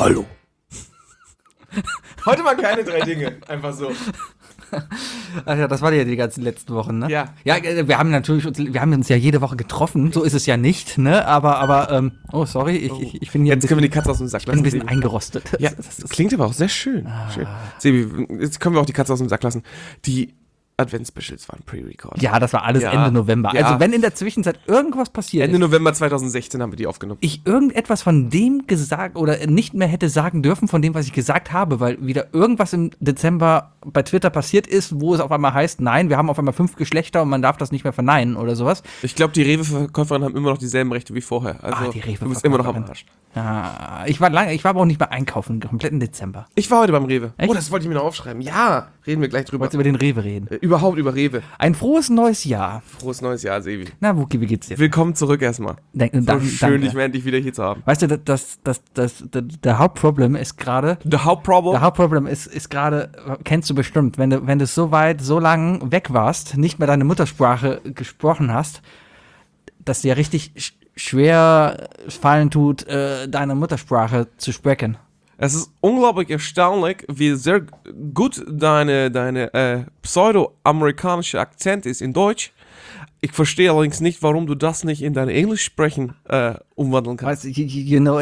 Hallo. Heute mal keine 3 Dinge. Einfach so. Ach ja, das war ja die ganzen letzten Wochen, ne? Ja. Ja, wir haben uns ja jede Woche getroffen, so ist es ja nicht, ne? Aber oh, sorry, ich bin hier Jetzt können wir die Katze aus dem Sack lassen. ein bisschen eingerostet. Ja, das klingt aber auch sehr schön. Schön. Sebi, jetzt können wir auch die Katze aus dem Sack lassen. Die Advents-Specials waren pre-recorded. Ja, das war alles Ja. Ende November. Ja. Also wenn in der Zwischenzeit irgendwas passiert Ende ist, November 2016 haben wir die aufgenommen. ich irgendetwas von dem gesagt oder nicht mehr hätte sagen dürfen von dem, was ich gesagt habe, weil wieder irgendwas im Dezember bei Twitter passiert ist, wo es auf einmal heißt, nein, wir haben auf einmal 5 Geschlechter und man darf das nicht mehr verneinen oder sowas. Ich glaube, die Rewe-Verkäuferinnen haben immer noch dieselben Rechte wie vorher. Also, die du bist immer noch am Rewe-Verkäuferin. Arsch. Ja, ich war aber auch nicht mehr einkaufen, den kompletten Dezember. Ich war heute beim Rewe. Echt? Oh, das wollte ich mir noch aufschreiben. Ja, reden wir gleich drüber. Wolltest du über den Rewe reden? Überhaupt über Rewe. Ein frohes neues Jahr. Frohes neues Jahr, Sebi. Na, Wuki, wie geht's dir? Willkommen zurück erstmal. So schön, dich mal endlich wieder hier zu haben. Weißt du, der Hauptproblem ist gerade, The Hauptproblem? ist gerade, kennst du bestimmt, wenn du so lang weg warst, nicht mehr deine Muttersprache gesprochen hast, dass dir richtig schwer fallen tut, deine Muttersprache zu sprechen. Es ist unglaublich erstaunlich, wie sehr gut deine pseudo-amerikanische Akzent ist in Deutsch. Ich verstehe allerdings nicht, warum du das nicht in dein Englisch sprechen umwandeln kannst. Weißt du, you know,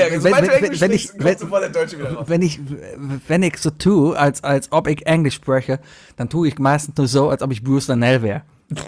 wenn ich so tue, als ob ich Englisch spreche, dann tue ich meistens nur so, als ob ich Bruce Danell wäre.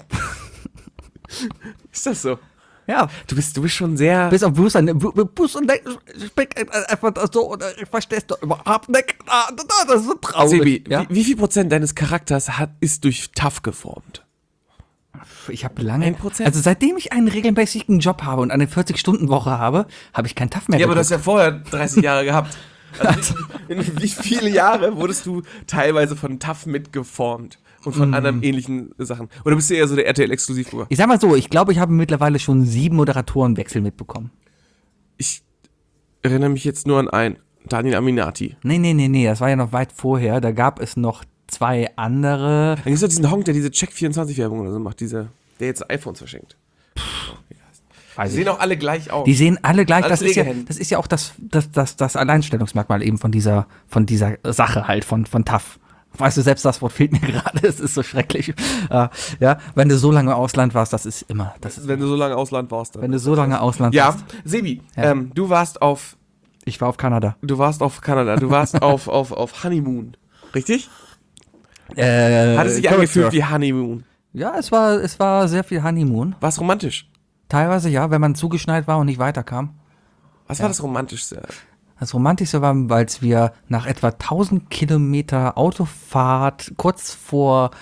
Ist das so? Ja. Du bist schon sehr... Bis auf Bruce Danell spricht einfach so, und ich verstehst du überhaupt nicht. Das ist so traurig. Sebi, Ja? wie viel Prozent deines Charakters ist durch TAF geformt? Ich habe lange, 1%? also seitdem ich einen regelmäßigen Job habe und eine 40-Stunden-Woche habe, habe ich keinen TAF mehr Ja, aber du geguckt. hast ja vorher 30 Jahre gehabt. Also wie viele Jahre wurdest du teilweise von TAF mitgeformt und von anderen ähnlichen Sachen? Oder bist du eher so der RTL-Exklusivgucker? Ich sag mal so, ich glaube, ich habe mittlerweile schon 7 Moderatorenwechsel mitbekommen. Ich erinnere mich jetzt nur an einen, Daniel Aminati. Nee, das war ja noch weit vorher. Da gab es noch 2 andere. Dann gibt es doch diesen Honk, der diese Check24-Werbung oder so macht, der jetzt iPhones verschenkt. Die sehen auch alle gleich aus. Die sehen alle gleich. Alles Das ist Regelhemden. ja auch das Alleinstellungsmerkmal eben von dieser Sache halt, von TAF. Weißt du, selbst das Wort fehlt mir gerade. Es ist so schrecklich. Ja, wenn du so lange Ausland warst, Wenn du so lange Ausland warst. Dann. wenn du so lange Ausland Ja, warst. Sebi, Ja. du warst auf Kanada. Du warst auf auf Honeymoon, richtig? Hat es sich angefühlt wie Honeymoon? Ja, es war sehr viel Honeymoon. War es romantisch? Teilweise ja, wenn man zugeschneit war und nicht weiterkam. Was war das Romantischste? Das Romantischste war, als wir nach etwa 1000 Kilometer Autofahrt kurz vor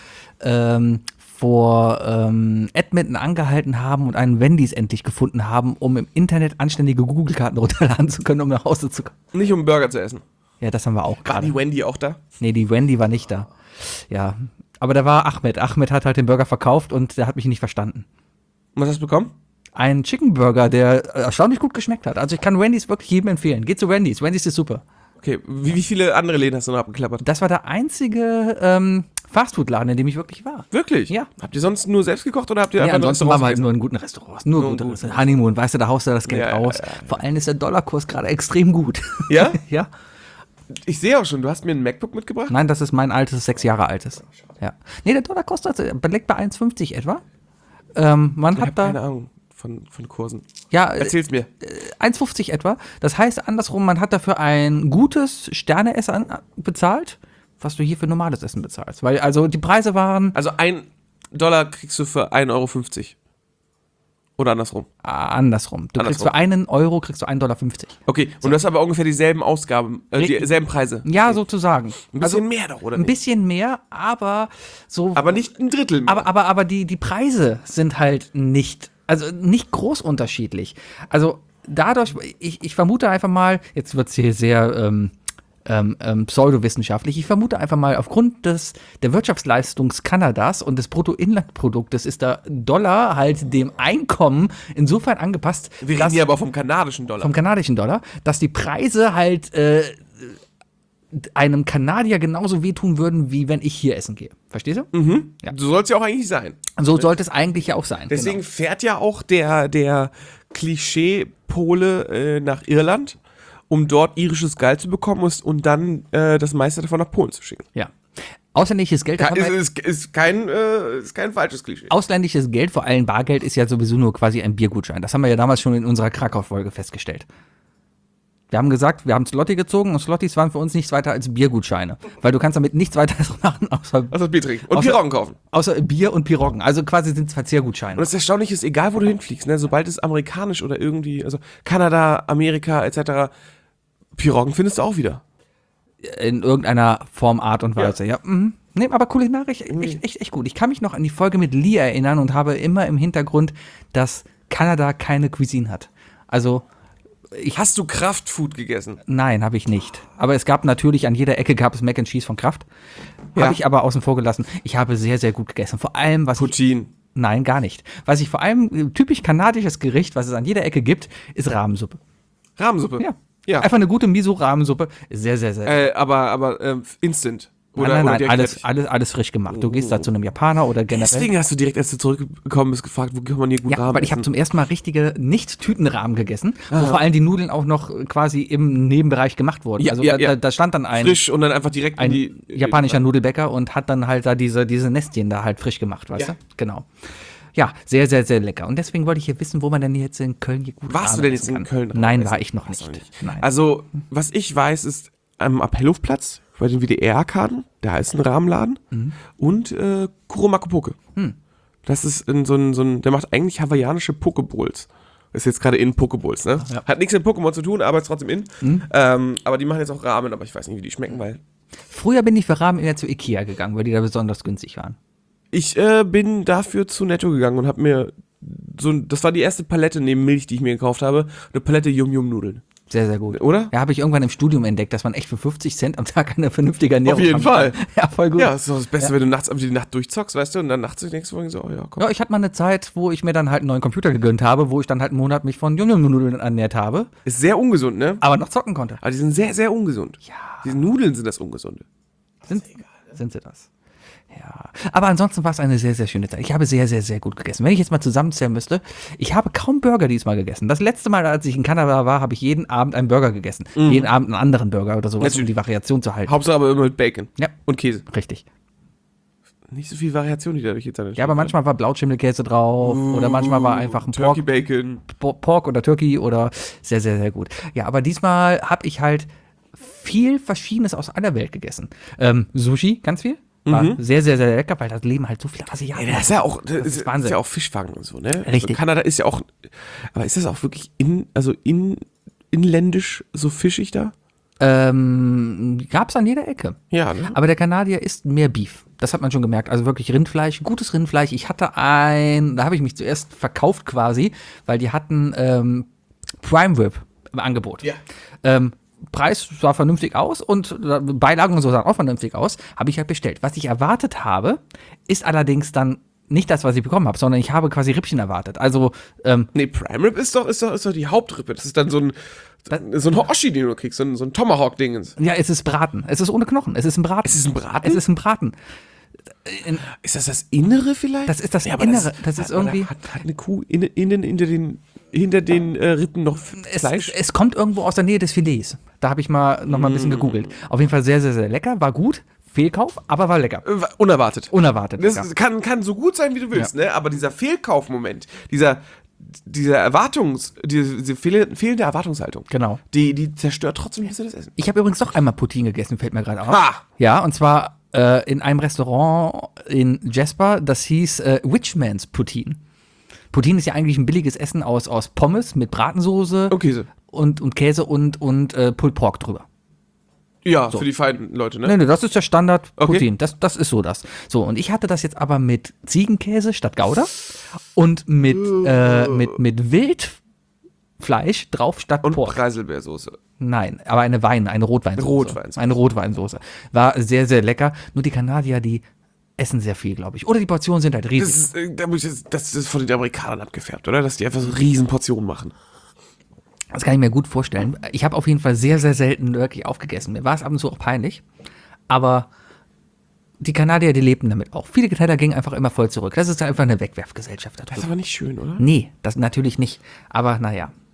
Edmonton angehalten haben und einen Wendy's endlich gefunden haben, um im Internet anständige Google-Karten runterladen zu können, um nach Hause zu kommen. Nicht um Burger zu essen. Ja, das haben wir auch War gerade. die Wendy auch da? Nee, die Wendy war nicht da. Ja, aber da war Ahmed. Ahmed hat halt den Burger verkauft und der hat mich nicht verstanden. Und was hast du bekommen? Ein Chicken Burger, der erstaunlich gut geschmeckt hat. Also ich kann Wendy's wirklich jedem empfehlen. Geht zu Wendy's. Wendy's ist super. Okay, wie viele andere Läden hast du noch abgeklappert? Das war der einzige Fastfood-Laden, in dem ich wirklich war. Wirklich? Ja. Habt ihr sonst nur selbst gekocht oder habt ihr Ja, einfach ansonsten waren wir halt nur in guten Restaurants. Nur Nur gute gut. Restaurants. Honeymoon, weißt du, da haust du das Geld Ja, raus. ja, ja. Vor allem ist der Dollarkurs gerade extrem gut. Ja? Ja? Ich sehe auch schon, du hast mir ein MacBook mitgebracht? Nein, das ist mein altes, 6 Jahre altes. Ja. Nee, der Dollar kostet, belegt bei 1,50 etwa. Man Ich hat habe da, keine Ahnung von Kursen. ja, Erzähl's mir. 1,50 etwa. Das heißt andersrum, man hat dafür ein gutes Sterneessen bezahlt, was du hier für normales Essen bezahlst. Weil also die Preise waren Also $1 kriegst du für 1,50 Euro. Oder andersrum. andersrum. Du kriegst Andersrum. für 1 Euro kriegst du 1,50 $. Okay, und du hast aber ungefähr dieselben Ausgaben, dieselben Preise. Ja, sozusagen. Ein bisschen mehr doch, oder Ein nicht? bisschen mehr, aber so. Aber nicht ein Drittel mehr. Aber die Preise sind halt nicht groß unterschiedlich. Also dadurch, ich vermute einfach mal, jetzt wird es hier sehr pseudowissenschaftlich, ich vermute einfach mal, aufgrund der Wirtschaftsleistung Kanadas und des Bruttoinlandproduktes ist der Dollar halt dem Einkommen insofern angepasst, Wir reden hier aber vom kanadischen Dollar. vom kanadischen Dollar, dass die Preise halt einem Kanadier genauso wehtun würden, wie wenn ich hier essen gehe. Verstehst du? Ja. So soll es ja auch eigentlich sein. So sollte es eigentlich ja auch sein. Deswegen genau. fährt ja auch der Klischee-Pole nach Irland um dort irisches Geld zu bekommen und dann das meiste davon nach Polen zu schicken. Ja. Ausländisches Geld, das haben wir- Ist kein falsches Klischee. ausländisches Geld, vor allem Bargeld, ist ja sowieso nur quasi ein Biergutschein. Das haben wir ja damals schon in unserer Krakau-Folge festgestellt. Wir haben gesagt, wir haben Zloty gezogen und Zlotys waren für uns nichts weiter als Biergutscheine. Weil du kannst damit nichts weiter machen, Also Bier trinken und Außer- Piroggen kaufen. außer Bier und Piroggen. Also quasi sind es Verzehrgutscheine. Und das Erstaunliche ist, egal wo du hinfliegst, ne, sobald es amerikanisch oder irgendwie, also Kanada, Amerika etc., Piroggen findest du auch wieder. In irgendeiner Form, Art und Weise, ja. Mhm. Nee, aber kulinarisch echt gut. Ich kann mich noch an die Folge mit Lee erinnern und habe immer im Hintergrund, dass Kanada keine Cuisine hat. Also, Hast du Kraftfood gegessen? nein, habe ich nicht. Aber es gab natürlich, an jeder Ecke gab es Mac and Cheese von Kraft. Ja. Habe ich aber außen vor gelassen. Ich habe sehr, sehr gut gegessen. Vor allem, was ich, Poutine. nein, gar nicht. Was ich vor allem, typisch kanadisches Gericht, was es an jeder Ecke gibt, ist Rahmensuppe. Rahmensuppe. Ja. Ja. Einfach eine gute Miso-Rahmensuppe. Sehr, sehr, sehr. Aber instant. Nein, direkt alles, fertig. alles frisch gemacht. Du gehst da zu einem Japaner oder generell. Deswegen hast du direkt, als du zurückgekommen bist, gefragt, wo kann man hier gut Ja, Rahmen weil ich habe essen? zum ersten Mal richtige Nicht-Tütenrahmen gegessen, wo vor allem die Nudeln auch noch quasi im Nebenbereich gemacht wurden. Ja, Also ja, ja. Da stand dann ein Frisch und dann einfach direkt ein in die... japanischer Nudelbäcker und hat dann halt da diese Nestchen da halt frisch gemacht, weißt Ja. du? Genau. Ja, sehr, sehr, sehr lecker. Und deswegen wollte ich hier wissen, wo man denn jetzt in Köln hier gut Warst du Ramen denn jetzt essen in kann. Köln? Nein, Essen? war ich noch Warst du nicht. Nein. Also, was ich weiß, ist am Appellhofplatz, bei den WDR-Arkaden, da ist ein Rahmenladen und Kuromakopoke. Das ist so ein, der macht eigentlich hawaiianische Pokeballs. Ist jetzt gerade in Pokeballs, ne? Ja. Hat nichts mit Pokémon zu tun, aber ist trotzdem in. Aber die machen jetzt auch Ramen, aber ich weiß nicht, wie die schmecken, weil Früher bin ich für Ramen eher zu Ikea gegangen, weil die da besonders günstig waren. ich bin dafür zu Netto gegangen und habe mir das war die erste Palette neben Milch, die ich mir gekauft habe, eine Palette Yum-Yum-Nudeln. Sehr, sehr gut. Oder? Ja, habe ich irgendwann im Studium entdeckt, dass man echt für 50 Cent am Tag eine vernünftige Ernährung Auf jeden haben Fall. kann. Ja, voll gut. Ja, das ist doch das Beste, wenn du nachts die Nacht durchzockst, weißt du, und dann nachts denkst du so, oh ja, komm. Ja, ich hatte mal eine Zeit, wo ich mir dann halt einen neuen Computer gegönnt habe, wo ich dann halt einen Monat mich von Yum-Yum-Nudeln ernährt habe, Ist sehr ungesund, ne? aber noch zocken konnte. Aber die sind sehr, sehr ungesund. Ja. Diese Nudeln sind das Ungesunde. Sind sie das? Ja. Aber ansonsten war es eine sehr, sehr schöne Zeit. Ich habe sehr, sehr, sehr gut gegessen. Wenn ich jetzt mal zusammenzählen müsste, ich habe kaum Burger diesmal gegessen. Das letzte Mal, als ich in Kanada war, habe ich jeden Abend einen Burger gegessen. Jeden Abend einen anderen Burger oder sowas, um Natürlich. die Variation zu halten. Hauptsache aber immer mit Bacon. Ja. Und Käse. Richtig. Nicht so viel Variation, die dadurch jetzt an Ja, aber manchmal war Blautschimmelkäse drauf oder manchmal war einfach ein Turkey Bacon. Pork oder Turkey oder sehr, sehr, sehr gut. Ja, aber diesmal habe ich halt viel Verschiedenes aus aller Welt gegessen. Sushi, ganz viel. War sehr, sehr, sehr lecker, weil das leben halt so viele Asiaten. Ja, das ist ja auch, das ist ist Wahnsinn. ja auch Fischfang und so, ne? Richtig. Also Kanada ist ja auch, aber ist das auch wirklich inländisch so fischig da? Gab's an jeder Ecke. Ja, ne? Aber der Kanadier isst mehr Beef. Das hat man schon gemerkt. Also wirklich Rindfleisch, gutes Rindfleisch. Ich hatte da habe ich mich zuerst verkauft quasi, weil die hatten Prime Rib im Angebot. Ja. Preis sah vernünftig aus und Beilagen und so sahen auch vernünftig aus. Habe ich halt bestellt. Was ich erwartet habe, ist allerdings dann nicht das, was ich bekommen habe, sondern ich habe quasi Rippchen erwartet. Also, Nee, Prime Rib ist doch die Hauptrippe. Das ist dann so ein Hoshi, den du kriegst, so ein Tomahawk-Dingens. ja, es ist Braten. Es ist ohne Knochen. Es ist ein Braten. Es ist ein Braten? Es ist ein Braten. Ist das Innere vielleicht? Das ist das aber Innere. Das ist irgendwie. Hat eine Kuh innen hinter den Rippen noch Fleisch? Es kommt irgendwo aus der Nähe des Filets. Da habe ich mal noch mal ein bisschen gegoogelt. Auf jeden Fall sehr, sehr, sehr lecker. War gut. Fehlkauf, aber war lecker. Unerwartet. Unerwartet. Das lecker. kann so gut sein, wie du willst, ne? Aber dieser Fehlkaufmoment, diese fehlende Erwartungshaltung, Genau. die zerstört trotzdem ein bisschen das Essen. Ich habe übrigens doch einmal Poutine gegessen, fällt mir gerade auf. Ha! Ja, und zwar in einem Restaurant in Jasper, das hieß Witchman's Poutine. Poutine ist ja eigentlich ein billiges Essen aus Pommes mit Bratensoße Und Käse. und Käse und Pulled Pork drüber. Ja, für die feinen Leute, ne? Nee, das ist der Standard Okay. Poutine. Das ist so das. So, und ich hatte das jetzt aber mit Ziegenkäse statt Gouda und mit Wildfleisch drauf statt Und Pork. Preiselbeersoße. Nein, aber eine Rotweinsoße. Rotweinsoße. Eine Rotweinsoße. War sehr, sehr lecker. Nur die Kanadier, die essen sehr viel, glaube ich. Oder die Portionen sind halt riesig. Das ist von den Amerikanern abgefärbt, oder? Dass die einfach so riesen Portionen machen. Das kann ich mir gut vorstellen. Ich habe auf jeden Fall sehr, sehr selten wirklich aufgegessen. Mir war es ab und zu auch peinlich. Aber die Kanadier, die lebten damit auch. Viele Kanadier gingen einfach immer voll zurück. Das ist einfach eine Wegwerfgesellschaft da Das ist drüben. aber nicht schön, oder? Nee, das natürlich nicht. Aber naja.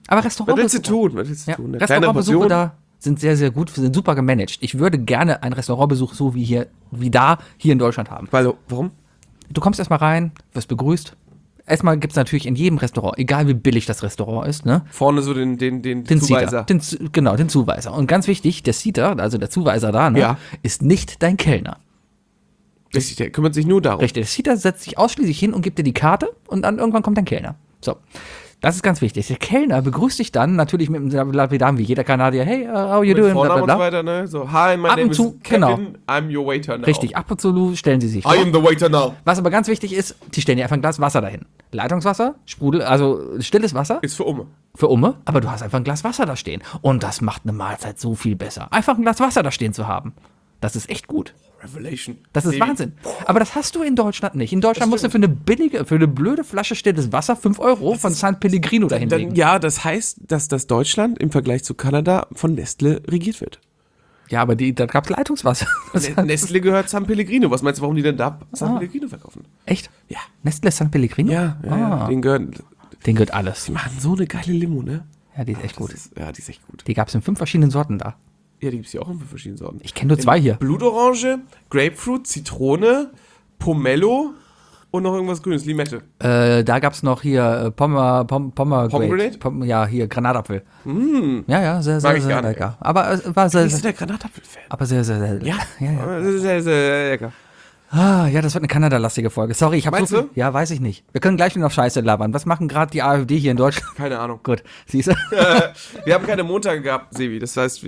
Aber Was willst du Restaurantbesuche, tun? Was willst du ja, tun? Eine kleine Restaurantbesuche Portion? da sind sehr, sehr gut, sind super gemanagt. Ich würde gerne einen Restaurantbesuch so wie hier in Deutschland haben. Weil, warum? Du kommst erstmal rein, wirst begrüßt. Erstmal gibt es natürlich in jedem Restaurant, egal wie billig das Restaurant ist, ne? Vorne so den Zuweiser. Den Zuweiser. Und ganz wichtig, der Seater, also der Zuweiser da, ne, Ja. ist nicht dein Kellner. Richtig, der kümmert sich nur darum. Richtig, der Seater setzt sich ausschließlich hin und gibt dir die Karte und dann irgendwann kommt dein Kellner. So. Das ist ganz wichtig. Der Kellner begrüßt dich dann natürlich mit einem Lapidar wie jeder Kanadier. Hey, how you Mit doing? Vornamen und so Blablabla. weiter, ne? So, hi, my Ab name und is zu, Kevin, I'm your waiter now. Richtig, ab und zu stellen sie sich I am the waiter now. Was aber ganz wichtig ist, die stellen dir einfach ein Glas Wasser dahin. Leitungswasser, Sprudel, also stilles Wasser Ist für Umme. für Umme, aber du hast einfach ein Glas Wasser da stehen. Und das macht eine Mahlzeit so viel besser. Einfach ein Glas Wasser da stehen zu haben. Das ist echt gut. Revelation. Das ist Baby. Wahnsinn. Aber das hast du in Deutschland nicht. In Deutschland musst du für eine blöde Flasche stilles Wasser 5 Euro von San Pellegrino dahin legen. Ja, das heißt, dass das Deutschland im Vergleich zu Kanada von Nestle regiert wird. Ja, aber da gab es Leitungswasser. Nestle gehört San Pellegrino. Was meinst du, warum die denn da San Pellegrino verkaufen? Echt? Ja. Nestle San Pellegrino? Ja, Ah. den gehört alles. die machen so eine geile Limo, ne? Ja, die ist echt gut. Ja, die ist echt gut. Die gab es in 5 verschiedenen Sorten da. Ja, die gibt es ja auch in verschiedenen Sorten. Ich kenne nur 2 hier. Blutorange, Grapefruit, Zitrone, Pomelo und noch irgendwas Grünes, Limette. Da gab es noch hier Pomegranate. Ja, hier Granatapfel. Ja, sehr, Mag sehr, ich sehr gar nicht. lecker. Aber es war sehr, Bist du sehr, der Granatapfel-Fan? aber sehr, sehr, sehr Ja. ja. Sehr, sehr lecker. Ja, das wird eine Kanada-lastige Folge. Sorry, ich habe so Meinst viel. du? Ja, weiß ich nicht. Wir können gleich wieder auf Scheiße labern. Was machen gerade die AfD hier in Deutschland? Keine Ahnung. Gut, siehst du? Wir haben keine Montage gehabt, Sevi. Das heißt,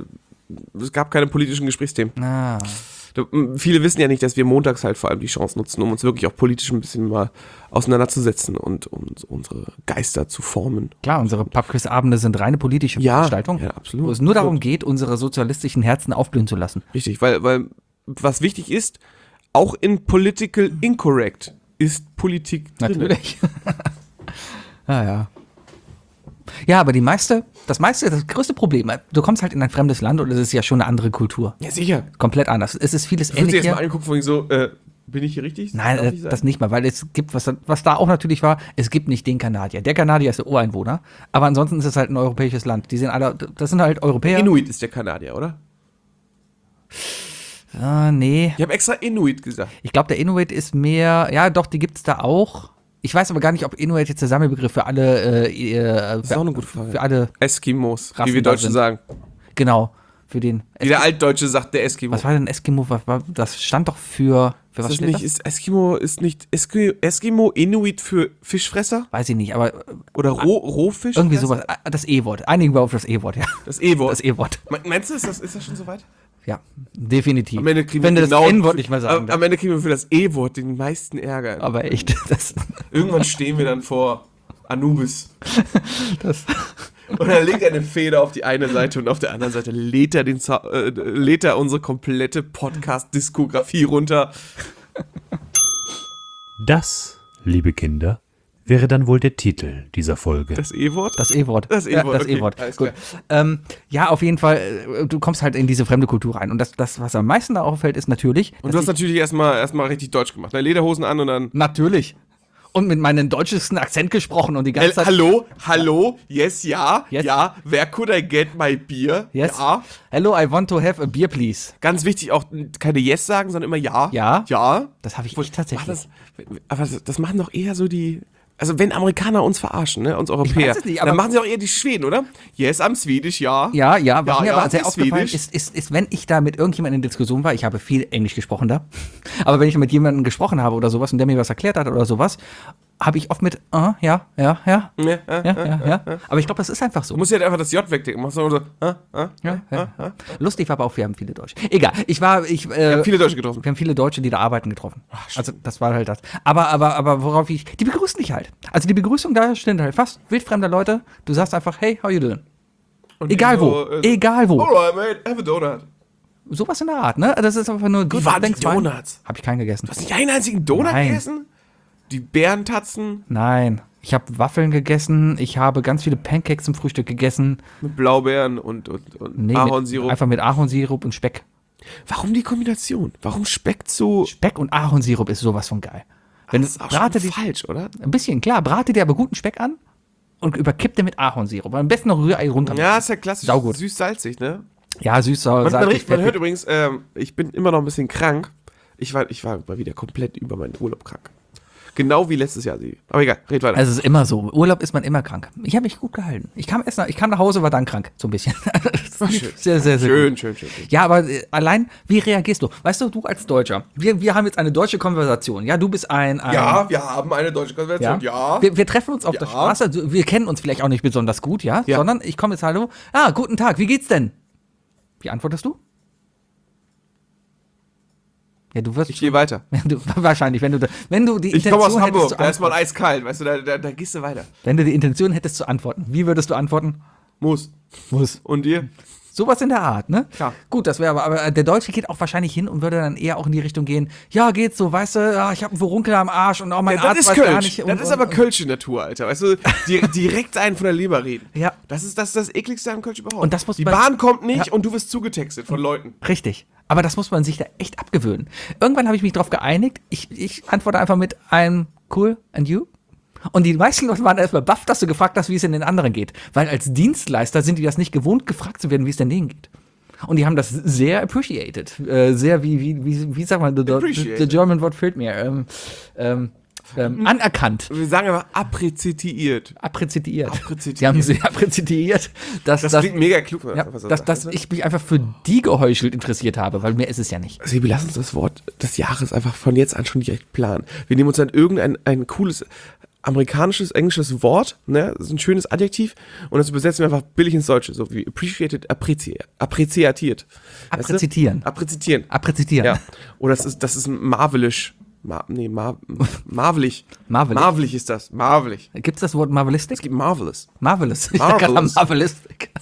es gab keine politischen Gesprächsthemen. Ah, Viele wissen ja nicht, dass wir montags halt vor allem die Chance nutzen, um uns wirklich auch politisch ein bisschen mal auseinanderzusetzen und um unsere Geister zu formen. klar, unsere Pubquiz-Abende sind reine politische Ja, Veranstaltungen, ja, absolut. wo es nur darum geht, unsere sozialistischen Herzen aufblühen zu lassen. Richtig, weil was wichtig ist, auch in Political Incorrect ist Politik drin. Natürlich. Ja. Ja, aber das größte Problem, du kommst halt in ein fremdes Land und es ist ja schon eine andere Kultur. Ja, sicher. Komplett anders. Es ist vieles Ich würde dir ähnlich jetzt mal hier. angucken, von wegen so, bin ich hier richtig? Nein, Darf ich das sagen? nicht mal, weil es gibt, was da auch natürlich war, es gibt nicht den Kanadier. Der Kanadier ist der Ureinwohner, aber ansonsten ist es halt ein europäisches Land. Die sind alle, das sind halt Europäer. Inuit ist der Kanadier, oder? Nee. Ich habe extra Inuit gesagt. Ich glaube, der Inuit ist mehr, ja doch, die gibt es da auch. Ich weiß aber gar nicht, ob Inuit jetzt der Sammelbegriff für alle, Das ist auch eine gute Frage. für alle, Eskimos, Rassen wie wir da Deutschen sind. sagen. genau, für den. Wie der Altdeutsche sagt, der Eskimo. Was war denn Eskimo? Das stand doch für was ist steht nicht, das? ist Eskimo Inuit für Fischfresser? Weiß ich nicht, aber Oder Rohfisch? irgendwie sowas. Das E-Wort. Einigen wir auf das E-Wort, ja. Das E-Wort. Das E-Wort. Meinst du, ist das schon soweit? Ja, definitiv. Am Ende kriegen Wenn wir du das N-Wort nicht mehr sagen Am Ende kriegen wir für das E-Wort den meisten Ärger. Aber echt, Irgendwann stehen wir dann vor Anubis. das Und dann legt er eine Feder auf die eine Seite und auf der anderen Seite lädt er unsere komplette Podcast-Diskografie runter. Das, liebe Kinder, wäre dann wohl der Titel dieser Folge. Das E-Wort? Das E-Wort. Das E-Wort, Ja, das okay, E-Wort. alles Gut. Ja, auf jeden Fall, du kommst halt in diese fremde Kultur rein. Und das was am meisten da auffällt, ist natürlich. Und du hast natürlich erstmal richtig Deutsch gemacht. Ne? Lederhosen an und dann. natürlich. Und mit meinem deutschesten Akzent gesprochen und die ganze Zeit. Hallo, yes, ja, Yes. ja, where could I get my beer? Yes. Ja. Hello, I want to have a beer, please. Ganz wichtig, auch keine yes sagen, sondern immer ja. Ja. Ja. Das habe ich Mach tatsächlich. Aber das machen doch eher so die. Also, wenn Amerikaner uns verarschen, ne, uns Europäer, weiß es nicht, aber- dann machen sie auch eher die Schweden, oder? Yes, I'm Swedish, ja. Ja, was mir ja, aber sehr ist aufgefallen Swedish. ist, wenn ich da mit irgendjemandem in Diskussion war, ich habe viel Englisch gesprochen da, aber wenn ich mit jemandem gesprochen habe oder sowas und der mir was erklärt hat oder sowas, habe ich oft mit, ja. Aber ich glaube, das ist einfach so. Du musst ja einfach das J wegdenken. Machst du so, Ja. Lustig war aber auch, wir haben viele Deutsche. Egal, ich habe viele Deutsche getroffen. wir haben viele Deutsche, die da arbeiten, getroffen. Also das war halt das. Aber worauf die begrüßen dich halt. Also die Begrüßung da stehen halt fast wildfremde Leute. Du sagst einfach, hey, how you doing? Und Egal die wo, so, egal wo. Alright, mate, have a donut. Sowas in der Art, ne? Das ist einfach nur Wie waren die Donuts? Habe ich keinen gegessen. Hast du nicht einen einzigen Donut Nein. gegessen? Die Bärentatzen Nein. Ich habe Waffeln gegessen, ich habe ganz viele Pancakes zum Frühstück gegessen. mit Blaubeeren und Ahornsirup. Einfach mit Ahornsirup und Speck. Warum die Kombination? Warum Speck zu... Speck und Ahornsirup ist sowas von geil. Wenn Das ist auch brate schon die falsch, oder? ein bisschen, klar, brate dir aber guten Speck an und überkippt den mit Ahornsirup. Am besten noch Rührei runter. Ja, ist ja klassisch. Saugut. Süß-salzig, ne? Ja, süß, sauer, Man salzig, hört fettig. übrigens, ich bin immer noch ein bisschen krank. Ich war mal wieder komplett über meinen Urlaub krank. Genau wie letztes Jahr. Aber egal, red weiter. Also es ist immer so. Urlaub ist man immer krank. Ich habe mich gut gehalten. Ich kam nach Hause, war dann krank. So ein bisschen. Schön. Sehr, sehr, sehr gut. Schön. Ja, aber allein, wie reagierst du? Weißt du als Deutscher, wir haben jetzt eine deutsche Konversation. Ja, du bist ein Ja, wir haben eine deutsche Konversation, ja. Wir treffen uns auf der Ja. Straße. Also, wir kennen uns vielleicht auch nicht besonders gut, ja? Ja. Sondern ich komme jetzt, hallo. Ah, guten Tag, wie geht's denn? Wie antwortest du? Ja, du wirst Ich gehe weiter. wahrscheinlich, wenn du die Ich komme aus Intention Hamburg, hättest, da ist man eiskalt, weißt du, da gehst du weiter. wenn du die Intention hättest zu antworten, wie würdest du antworten? Muss. Und dir? Sowas in der Art, ne? Klar. Gut, das wäre aber der Deutsche geht auch wahrscheinlich hin und würde dann eher auch in die Richtung gehen, ja, geht so, weißt du, ja, ich habe einen Furunkel am Arsch und auch mein Das Arzt ist weiß gar Kölsch. nicht. Das ist aber Kölsche Natur, Alter. Weißt du, direkt einen von der Leber reden. Ja. Das ist das ekligste am Kölsch überhaupt. Und das muss die man- Bahn kommt nicht Ja. und du wirst zugetextet von Leuten. Richtig. Aber das muss man sich da echt abgewöhnen. Irgendwann habe ich mich darauf geeinigt, ich antworte einfach mit I'm cool and you. Und die meisten Leute waren erstmal baff, dass du gefragt hast, wie es in den anderen geht. Weil als Dienstleister sind die das nicht gewohnt, gefragt zu werden, wie es denn denen geht. Und die haben das sehr appreciated. Sehr, wie sagt man, the German Wort fehlt mir. Anerkannt. Wir sagen aber apprezitiert. Apprezitiert. Apprezitiert. Die haben sehr apprezitiert, dass, Das klingt mega klug. ja, dass ich mich einfach für die geheuchelt interessiert habe, weil mehr ist es ja nicht. Sebi, lass uns das Wort des Jahres einfach von jetzt an schon direkt planen. Wir nehmen uns dann irgendein ein cooles amerikanisches, englisches Wort, ne, das ist ein schönes Adjektiv und das übersetzen wir einfach billig ins Deutsche, so wie appreciated, appreciatiert. Weißt du? Apprezitieren. Apprezitieren. Apprezitieren. Ja. Oder das ist marvelisch. Marvelig. Marvelig. Marvelig ist das. Marvelig. Gibt es das Wort Marvelistic? Es gibt Marvelous. Marvelous. Ich dachte gerade Marvelous. an Marvelistic.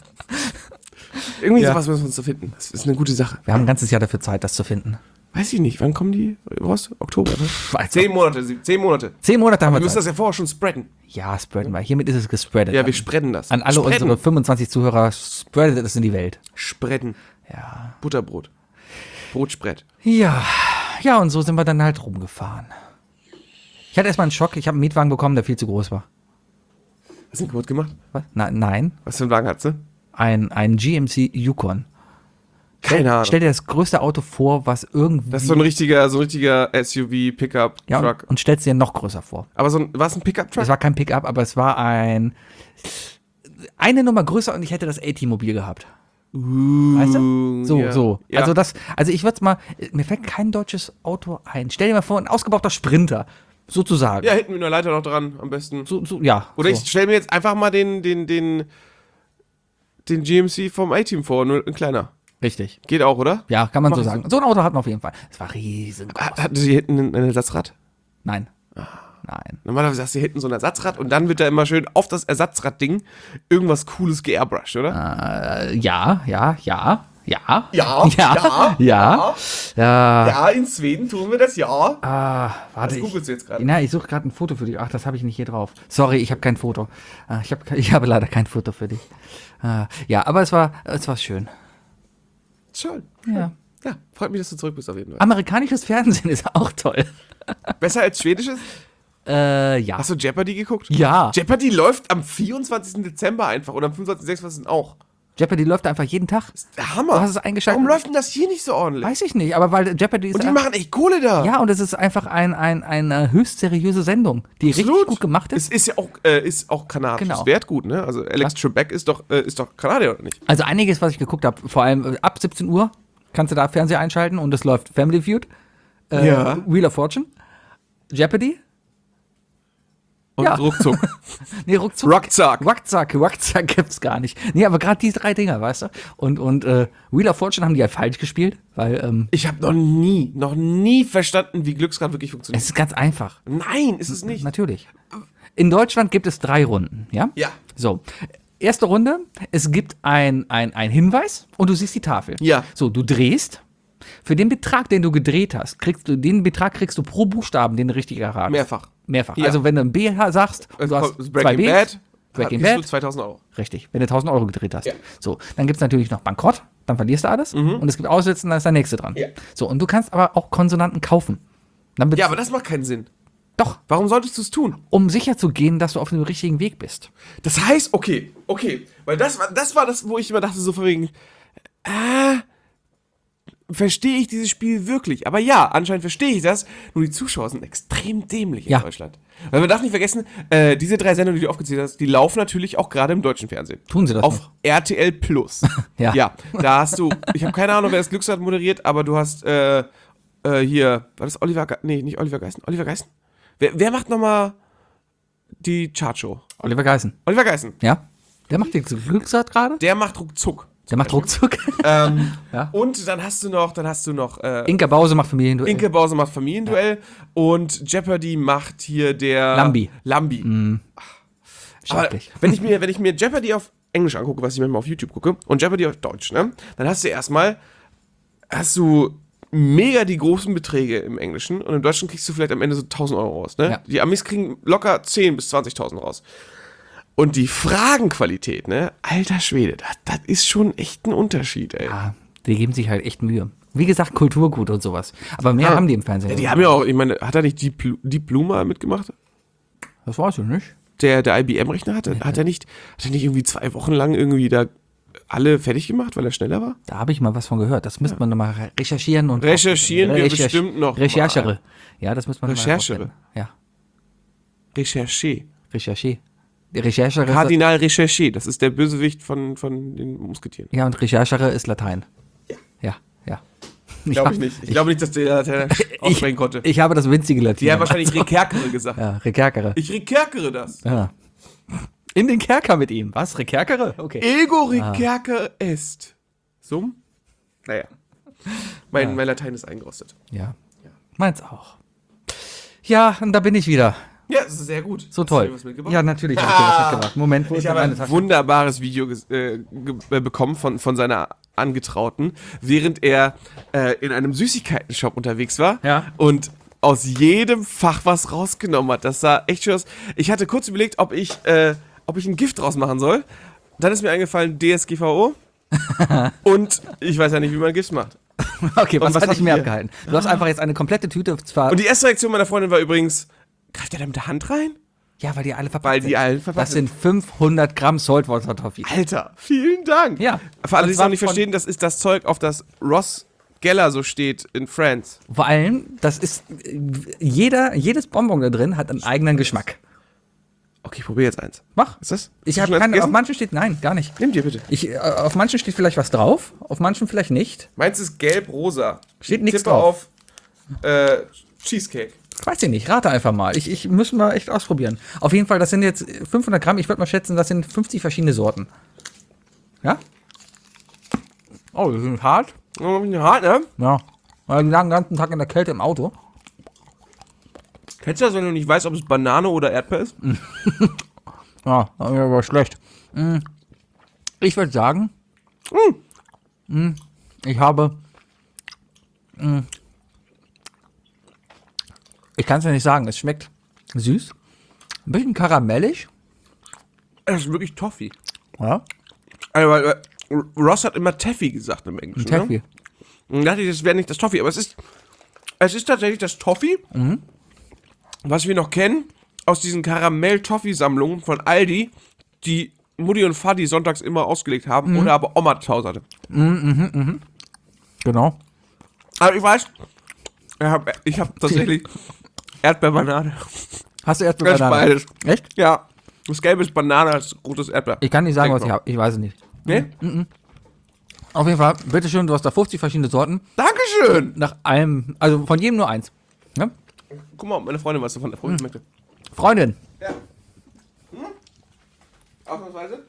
Irgendwie Ja. sowas müssen wir uns zu finden. Das ist eine gute Sache. Wir haben ein ganzes Jahr dafür Zeit, das zu finden. Weiß ich nicht. Wann kommen die raus? Oktober, ne? Weiß 10 Monate. 10 Monate. 10 Monate haben Wir wir müssen Zeit. das ja vorher schon spreaden. Ja, spreaden wir. Hiermit ist es gespreadet. Ja, wir spreaden das. An alle Spreaden. unsere 25 Zuhörer, spreadet es in die Welt. Spreaden. Ja. Butterbrot. Brotspread. Ja. Ja, und so sind wir dann halt rumgefahren. Ich hatte erstmal einen Schock. Ich habe einen Mietwagen bekommen, der viel zu groß war. Hast du ihn kaputt gemacht? Was? Nein. Was für einen Wagen hat's, ne? Ein GMC Yukon. Keine Ahnung. Stell dir das größte Auto vor, was irgendwie. Das ist so ein richtiger SUV, Pickup, ja, Truck. und stellst dir noch größer vor. Aber war es ein Pickup-Truck? Es war kein Pickup, aber es war eine Nummer größer und ich hätte das A-Team-Mobil gehabt. Weißt du? So, ja. so. Ja. Also ich würde es mal, mir fällt kein deutsches Auto ein. Stell dir mal vor, ein ausgebauter Sprinter, sozusagen. Ja, hinten mit einer Leiter noch dran, am besten. Ja. Oder so. ich stelle mir jetzt einfach mal den GMC vom A-Team vor, nur ein kleiner. Richtig. Geht auch, oder? Ja, kann man Mach so ich sagen. So ein Auto hatten wir auf jeden Fall. Es war riesengroß. Hatten Sie hinten ein Ersatzrad? Nein. Nein. Normalerweise hast du hinten so ein Ersatzrad und dann wird da immer schön auf das Ersatzradding irgendwas Cooles geairbrushed, oder? Ja. Ja. Ja. in Schweden tun wir das, ja. Warte, Was googelst du jetzt gerade? Na, ich suche gerade ein Foto für dich. Ach, das habe ich nicht hier drauf. Sorry, ich habe kein Foto. Ich habe leider kein Foto für dich. Ja, aber es war schön. Schön. Ja. Ja, freut mich, dass du zurück bist auf jeden Fall. Amerikanisches Fernsehen ist auch toll. Besser als schwedisches? Ja. Hast du Jeopardy geguckt? Ja. Jeopardy läuft am 24. Dezember einfach oder am 25.06. auch. Jeopardy läuft einfach jeden Tag. Der Hammer. Du hast es eingeschaltet. Warum läuft denn das hier nicht so ordentlich? Weiß ich nicht, aber weil Jeopardy ist. Und die machen echt Kohle da. ja, und es ist einfach eine höchst seriöse Sendung, die richtig gut gemacht ist. Es ist ja auch kanadisch. Genau. Es wert gut, ne? Also Alex Trebek ist doch Kanadier, oder nicht? Also einiges, was ich geguckt habe, vor allem ab 17 Uhr kannst du da Fernseher einschalten und es läuft Family Feud, Ja. Wheel of Fortune, Jeopardy. Und Ja. ruckzuck. Nee, ruckzuck. Ruckzuck gibt's gar nicht. Nee, aber gerade die 3 Dinger, weißt du? Und Wheel of Fortune haben die halt falsch gespielt, weil Ich habe noch nie verstanden, wie Glücksrad wirklich funktioniert. es ist ganz einfach. Nein, ist es nicht. Natürlich. In Deutschland gibt es 3 Runden, ja? Ja. So. Erste Runde, es gibt ein Hinweis und du siehst die Tafel. Ja. So, du drehst. Für den Betrag, den du gedreht hast, kriegst du pro Buchstaben, den du richtig erraten. Mehrfach. Ja. Also wenn du ein B sagst, du hast 2 Breaking Bs, Bad. Breaking kriegst du Bad, 2000 Euro. richtig, wenn du 1000 Euro gedreht hast. Ja. So, dann gibt es natürlich noch Bankrott, dann verlierst du alles und es gibt Aussetzen, dann ist der nächste dran. Ja. So, und du kannst aber auch Konsonanten kaufen. Dann Ja, aber das macht keinen Sinn. Doch, Warum solltest du es tun? um sicherzugehen, dass du auf dem richtigen Weg bist. Das heißt, okay. Weil das war das, wo ich immer dachte, so von wegen, verstehe ich dieses Spiel wirklich? Aber ja, anscheinend verstehe ich das. Nur die Zuschauer sind extrem dämlich in Ja. Deutschland. Weil man darf nicht vergessen, diese 3 Sendungen, die du aufgezählt hast, die laufen natürlich auch gerade im deutschen Fernsehen. Tun sie das Auf noch? RTL Plus. Ja. Ja, da hast du, ich habe keine Ahnung, wer das Glücksrad moderiert, aber du hast hier, war das Oliver Geissen? Nee, nicht Oliver Geissen. Oliver Geissen? Wer macht nochmal die Chartshow? Oliver Geissen. Oliver Geissen. Ja? Der macht den Glücksrad gerade? Der macht ruckzuck. Der macht ruckzuck. Ja. Und dann hast du noch Inka Bause macht Familienduell. Inke Bause macht Familienduell und Jeopardy macht hier der Lambi. Aber Schrecklich. wenn ich mir Jeopardy auf Englisch angucke, was ich manchmal auf YouTube gucke, und Jeopardy auf Deutsch, ne, dann hast du mega die großen Beträge im Englischen und im Deutschen kriegst du vielleicht am Ende so 1.000 Euro raus, ne? Ja. Die Amis kriegen locker 10.000 bis 20.000 raus. Und die Fragenqualität, ne, alter Schwede, das ist schon echt ein Unterschied, ey. Ja, die geben sich halt echt Mühe. Wie gesagt, Kulturgut und sowas. Aber mehr haben die im Fernsehen. Ja, die haben ja auch, ich meine, hat er nicht Deep Blue mal mitgemacht? Das weiß ich nicht. Der IBM-Rechner hat er nicht irgendwie 2 Wochen lang irgendwie da alle fertig gemacht, weil er schneller war? Da habe ich mal was von gehört. Das müsste man nochmal recherchieren. Und Recherchieren wir bestimmt noch mal. Recherchere. Ja, das müsste man noch mal Recherchere. rausfinden. Ja, Recherché. Recherche. Die Recherchere. Kardinal Recherché, das ist der Bösewicht von den Musketieren. Ja, und Recherchere ist Latein. Ja. Glaube ich nicht. Ich glaube nicht, dass der aussprechen konnte. Ich habe das winzige Latin. Die haben wahrscheinlich Rekerkere gesagt. Ja, Rekerkere. Ich rekerkere das. Ja. In den Kerker mit ihm. Was? Rekerkere? Okay. Ego rekerker est. Sum? Naja. Mein Latein ist eingerostet. Ja. Meins auch. Ja, und da bin ich wieder. Ja, das ist sehr gut. So Hast du toll. dir was mitgebracht? Ja, natürlich habe ich dir was mitgebracht. Moment, wo Ich ist habe meine ein Tasche? wunderbares Video bekommen von seiner Angetrauten, während er in einem Süßigkeiten-Shop unterwegs war Ja. und aus jedem Fach was rausgenommen hat. Das sah echt schön aus. Ich hatte kurz überlegt, ob ich ein Gift draus machen soll. Dann ist mir eingefallen, DSGVO. Und ich weiß ja nicht, wie man Gift macht. Okay, was was hatte ich habt mir ihr? abgehalten? Du hast einfach jetzt eine komplette Tüte. Zwar, Und die erste Reaktion meiner Freundin war übrigens, greift er da mit der Hand rein? ja, weil die alle verpackt Weil die sind. allen verpackt Das sind 500 Gramm Saltwater Toffee. Alter, vielen Dank. Ja. Für alle, die Und es zwar noch nicht von- verstehen, das ist das Zeug, auf das Ross Geller so steht in Friends. Vor allem, das ist jedes Bonbon da drin hat einen eigenen Geschmack. Okay, ich probiere jetzt eins. Mach. Ist das? Ich Hast du habe schon eins keine. Auf gegessen? manchen steht nein, gar nicht. Nimm dir bitte. Auf manchen steht vielleicht was drauf, auf manchen vielleicht nicht. Meins ist gelb-rosa. Steht nichts Tippe drauf. auf Cheesecake. Weiß ich nicht, rate einfach mal. Ich muss mal echt ausprobieren. Auf jeden Fall, das sind jetzt 500 Gramm. Ich würde mal schätzen, das sind 50 verschiedene Sorten. Ja? Oh, die sind hart. Oh, hart, ne? Ja. Weil die lagen den ganzen Tag in der Kälte im Auto. Kennst du das, wenn du nicht weißt, ob es Banane oder Erdbeer ist? Ja, aber schlecht. Ich würde sagen, ich habe. Ich kann es ja nicht sagen. Es schmeckt süß, ein bisschen karamellig. Das ist wirklich Toffee. Ja, Also, weil Ross hat immer Taffy gesagt im Englischen. Taffy. Ne? Und dachte ich, das wäre nicht das Toffee, aber es ist tatsächlich das Toffee, was wir noch kennen aus diesen Karamell-Toffee-Sammlungen von Aldi, die Mutti und Vati sonntags immer ausgelegt haben oder aber Oma zu Hause hatte. Genau. Aber ich weiß, ich hab tatsächlich Erdbeerbanane. Hast du erst Das ist beides. Echt? Ja, das Gelbe ist Banane, das rote ist Erdbeer. Ich kann nicht sagen, was Denk ich mal. habe. Ich weiß es nicht. Nee? Auf jeden Fall, bitteschön, du hast da 50 verschiedene Sorten. Dankeschön! Nach einem, also von jedem nur eins. Ja? Guck mal, meine Freundin was davon erfreuen möchte. Freundin, Ja. Ausnahmsweise?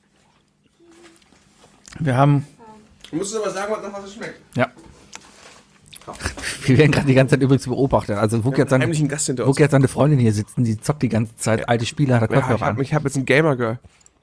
wir haben. Du musst aber sagen, nach was es schmeckt. Ja. Wir werden gerade die ganze Zeit übrigens beobachtet. Also, Wuk jetzt seine, Heimlichen Gast hinter Wuk uns. jetzt seine Freundin hier sitzen, die zockt die ganze Zeit alte Spiele, hat er Ja, Kopfhörer an. ich hab jetzt ein Gamer-Girl.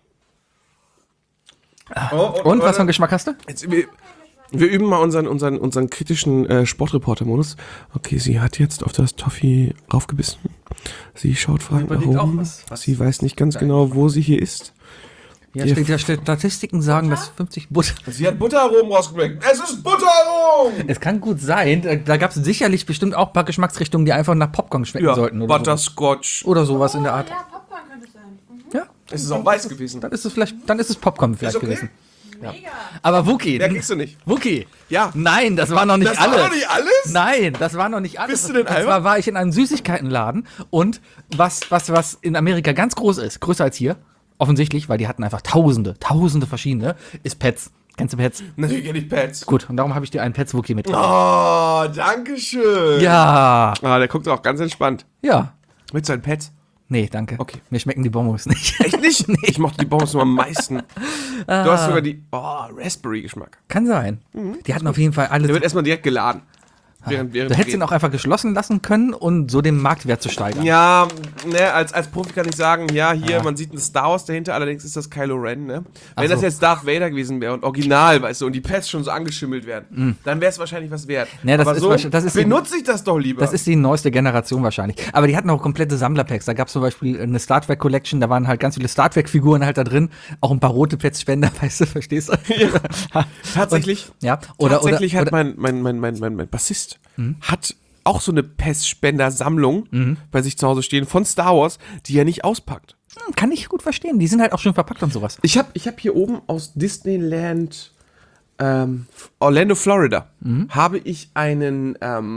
Und was für einen Geschmack hast du? Jetzt, wir üben mal unseren kritischen Sportreporter-Modus. Okay, sie hat jetzt auf das Toffee raufgebissen. Sie schaut fragend nach Überlegt auch oben. was Sie weiß nicht ganz genau, wo sie hier ist. Ja, Statistiken sagen, dass 50 Butter. Sie hat Butteraromen rausgebracht. Es ist Butteraromen! Es kann gut sein. Da gab es sicherlich bestimmt auch ein paar Geschmacksrichtungen, die einfach nach Popcorn schmecken sollten. Oder Butterscotch. Oder sowas in der Art. Ja, Popcorn könnte es sein. Ja. Es ist auch weiß gewesen. Dann ist es Popcorn vielleicht okay. gewesen. Mega. Aber Wookie. Mehr kriegst du nicht. Wookie. Ja. Nein, das war noch nicht Das alles. war doch nicht alles? Nein, das war noch nicht alles. Bist du denn Und zwar war ich in einem Süßigkeitenladen und was in Amerika ganz groß ist, größer als hier, offensichtlich, weil die hatten einfach tausende verschiedene, ist Pets. Kennst du Pets? Natürlich kenne ich Pets. Gut, und darum habe ich dir einen Pets Wookie mitgebracht. Oh, danke schön. Ja. Ah, der guckt auch ganz entspannt. Ja. Mit seinen Pets? Nee, danke. Okay. Mir schmecken die Bonbons nicht. Echt nicht? Nee. Ich mochte die Bonbons nur am meisten. Du hast sogar die Raspberry-Geschmack. Kann sein. Die hatten auf jeden Fall alle. Der wird erstmal direkt geladen. Während Du hättest ihn auch einfach geschlossen lassen können und so den Marktwert zu steigern. Ja, ne, als Profi kann ich sagen, ja, hier, man sieht ein Star Wars dahinter, allerdings ist das Kylo Ren, ne? Wenn das jetzt Darth Vader gewesen wäre und original, weißt du, und die Pets schon so angeschimmelt werden, dann wäre es wahrscheinlich was wert. Ne, das aber ist so das ist benutze ich das doch lieber. Das ist die neueste Generation wahrscheinlich. Aber die hatten auch komplette Sammlerpacks. Da gab es zum Beispiel eine Star Trek Collection, da waren halt ganz viele Star Trek-Figuren halt da drin. Auch ein paar rote Pets-Spender, weißt du, verstehst du? Ja. Tatsächlich. Ja. Tatsächlich oder, hat mein Bassist hat auch so eine Pestspender-Sammlung bei sich zu Hause stehen von Star Wars, die er nicht auspackt. kann ich gut verstehen. Die sind halt auch schön verpackt und sowas. Ich hab hier oben aus Disneyland Orlando, Florida, habe ich einen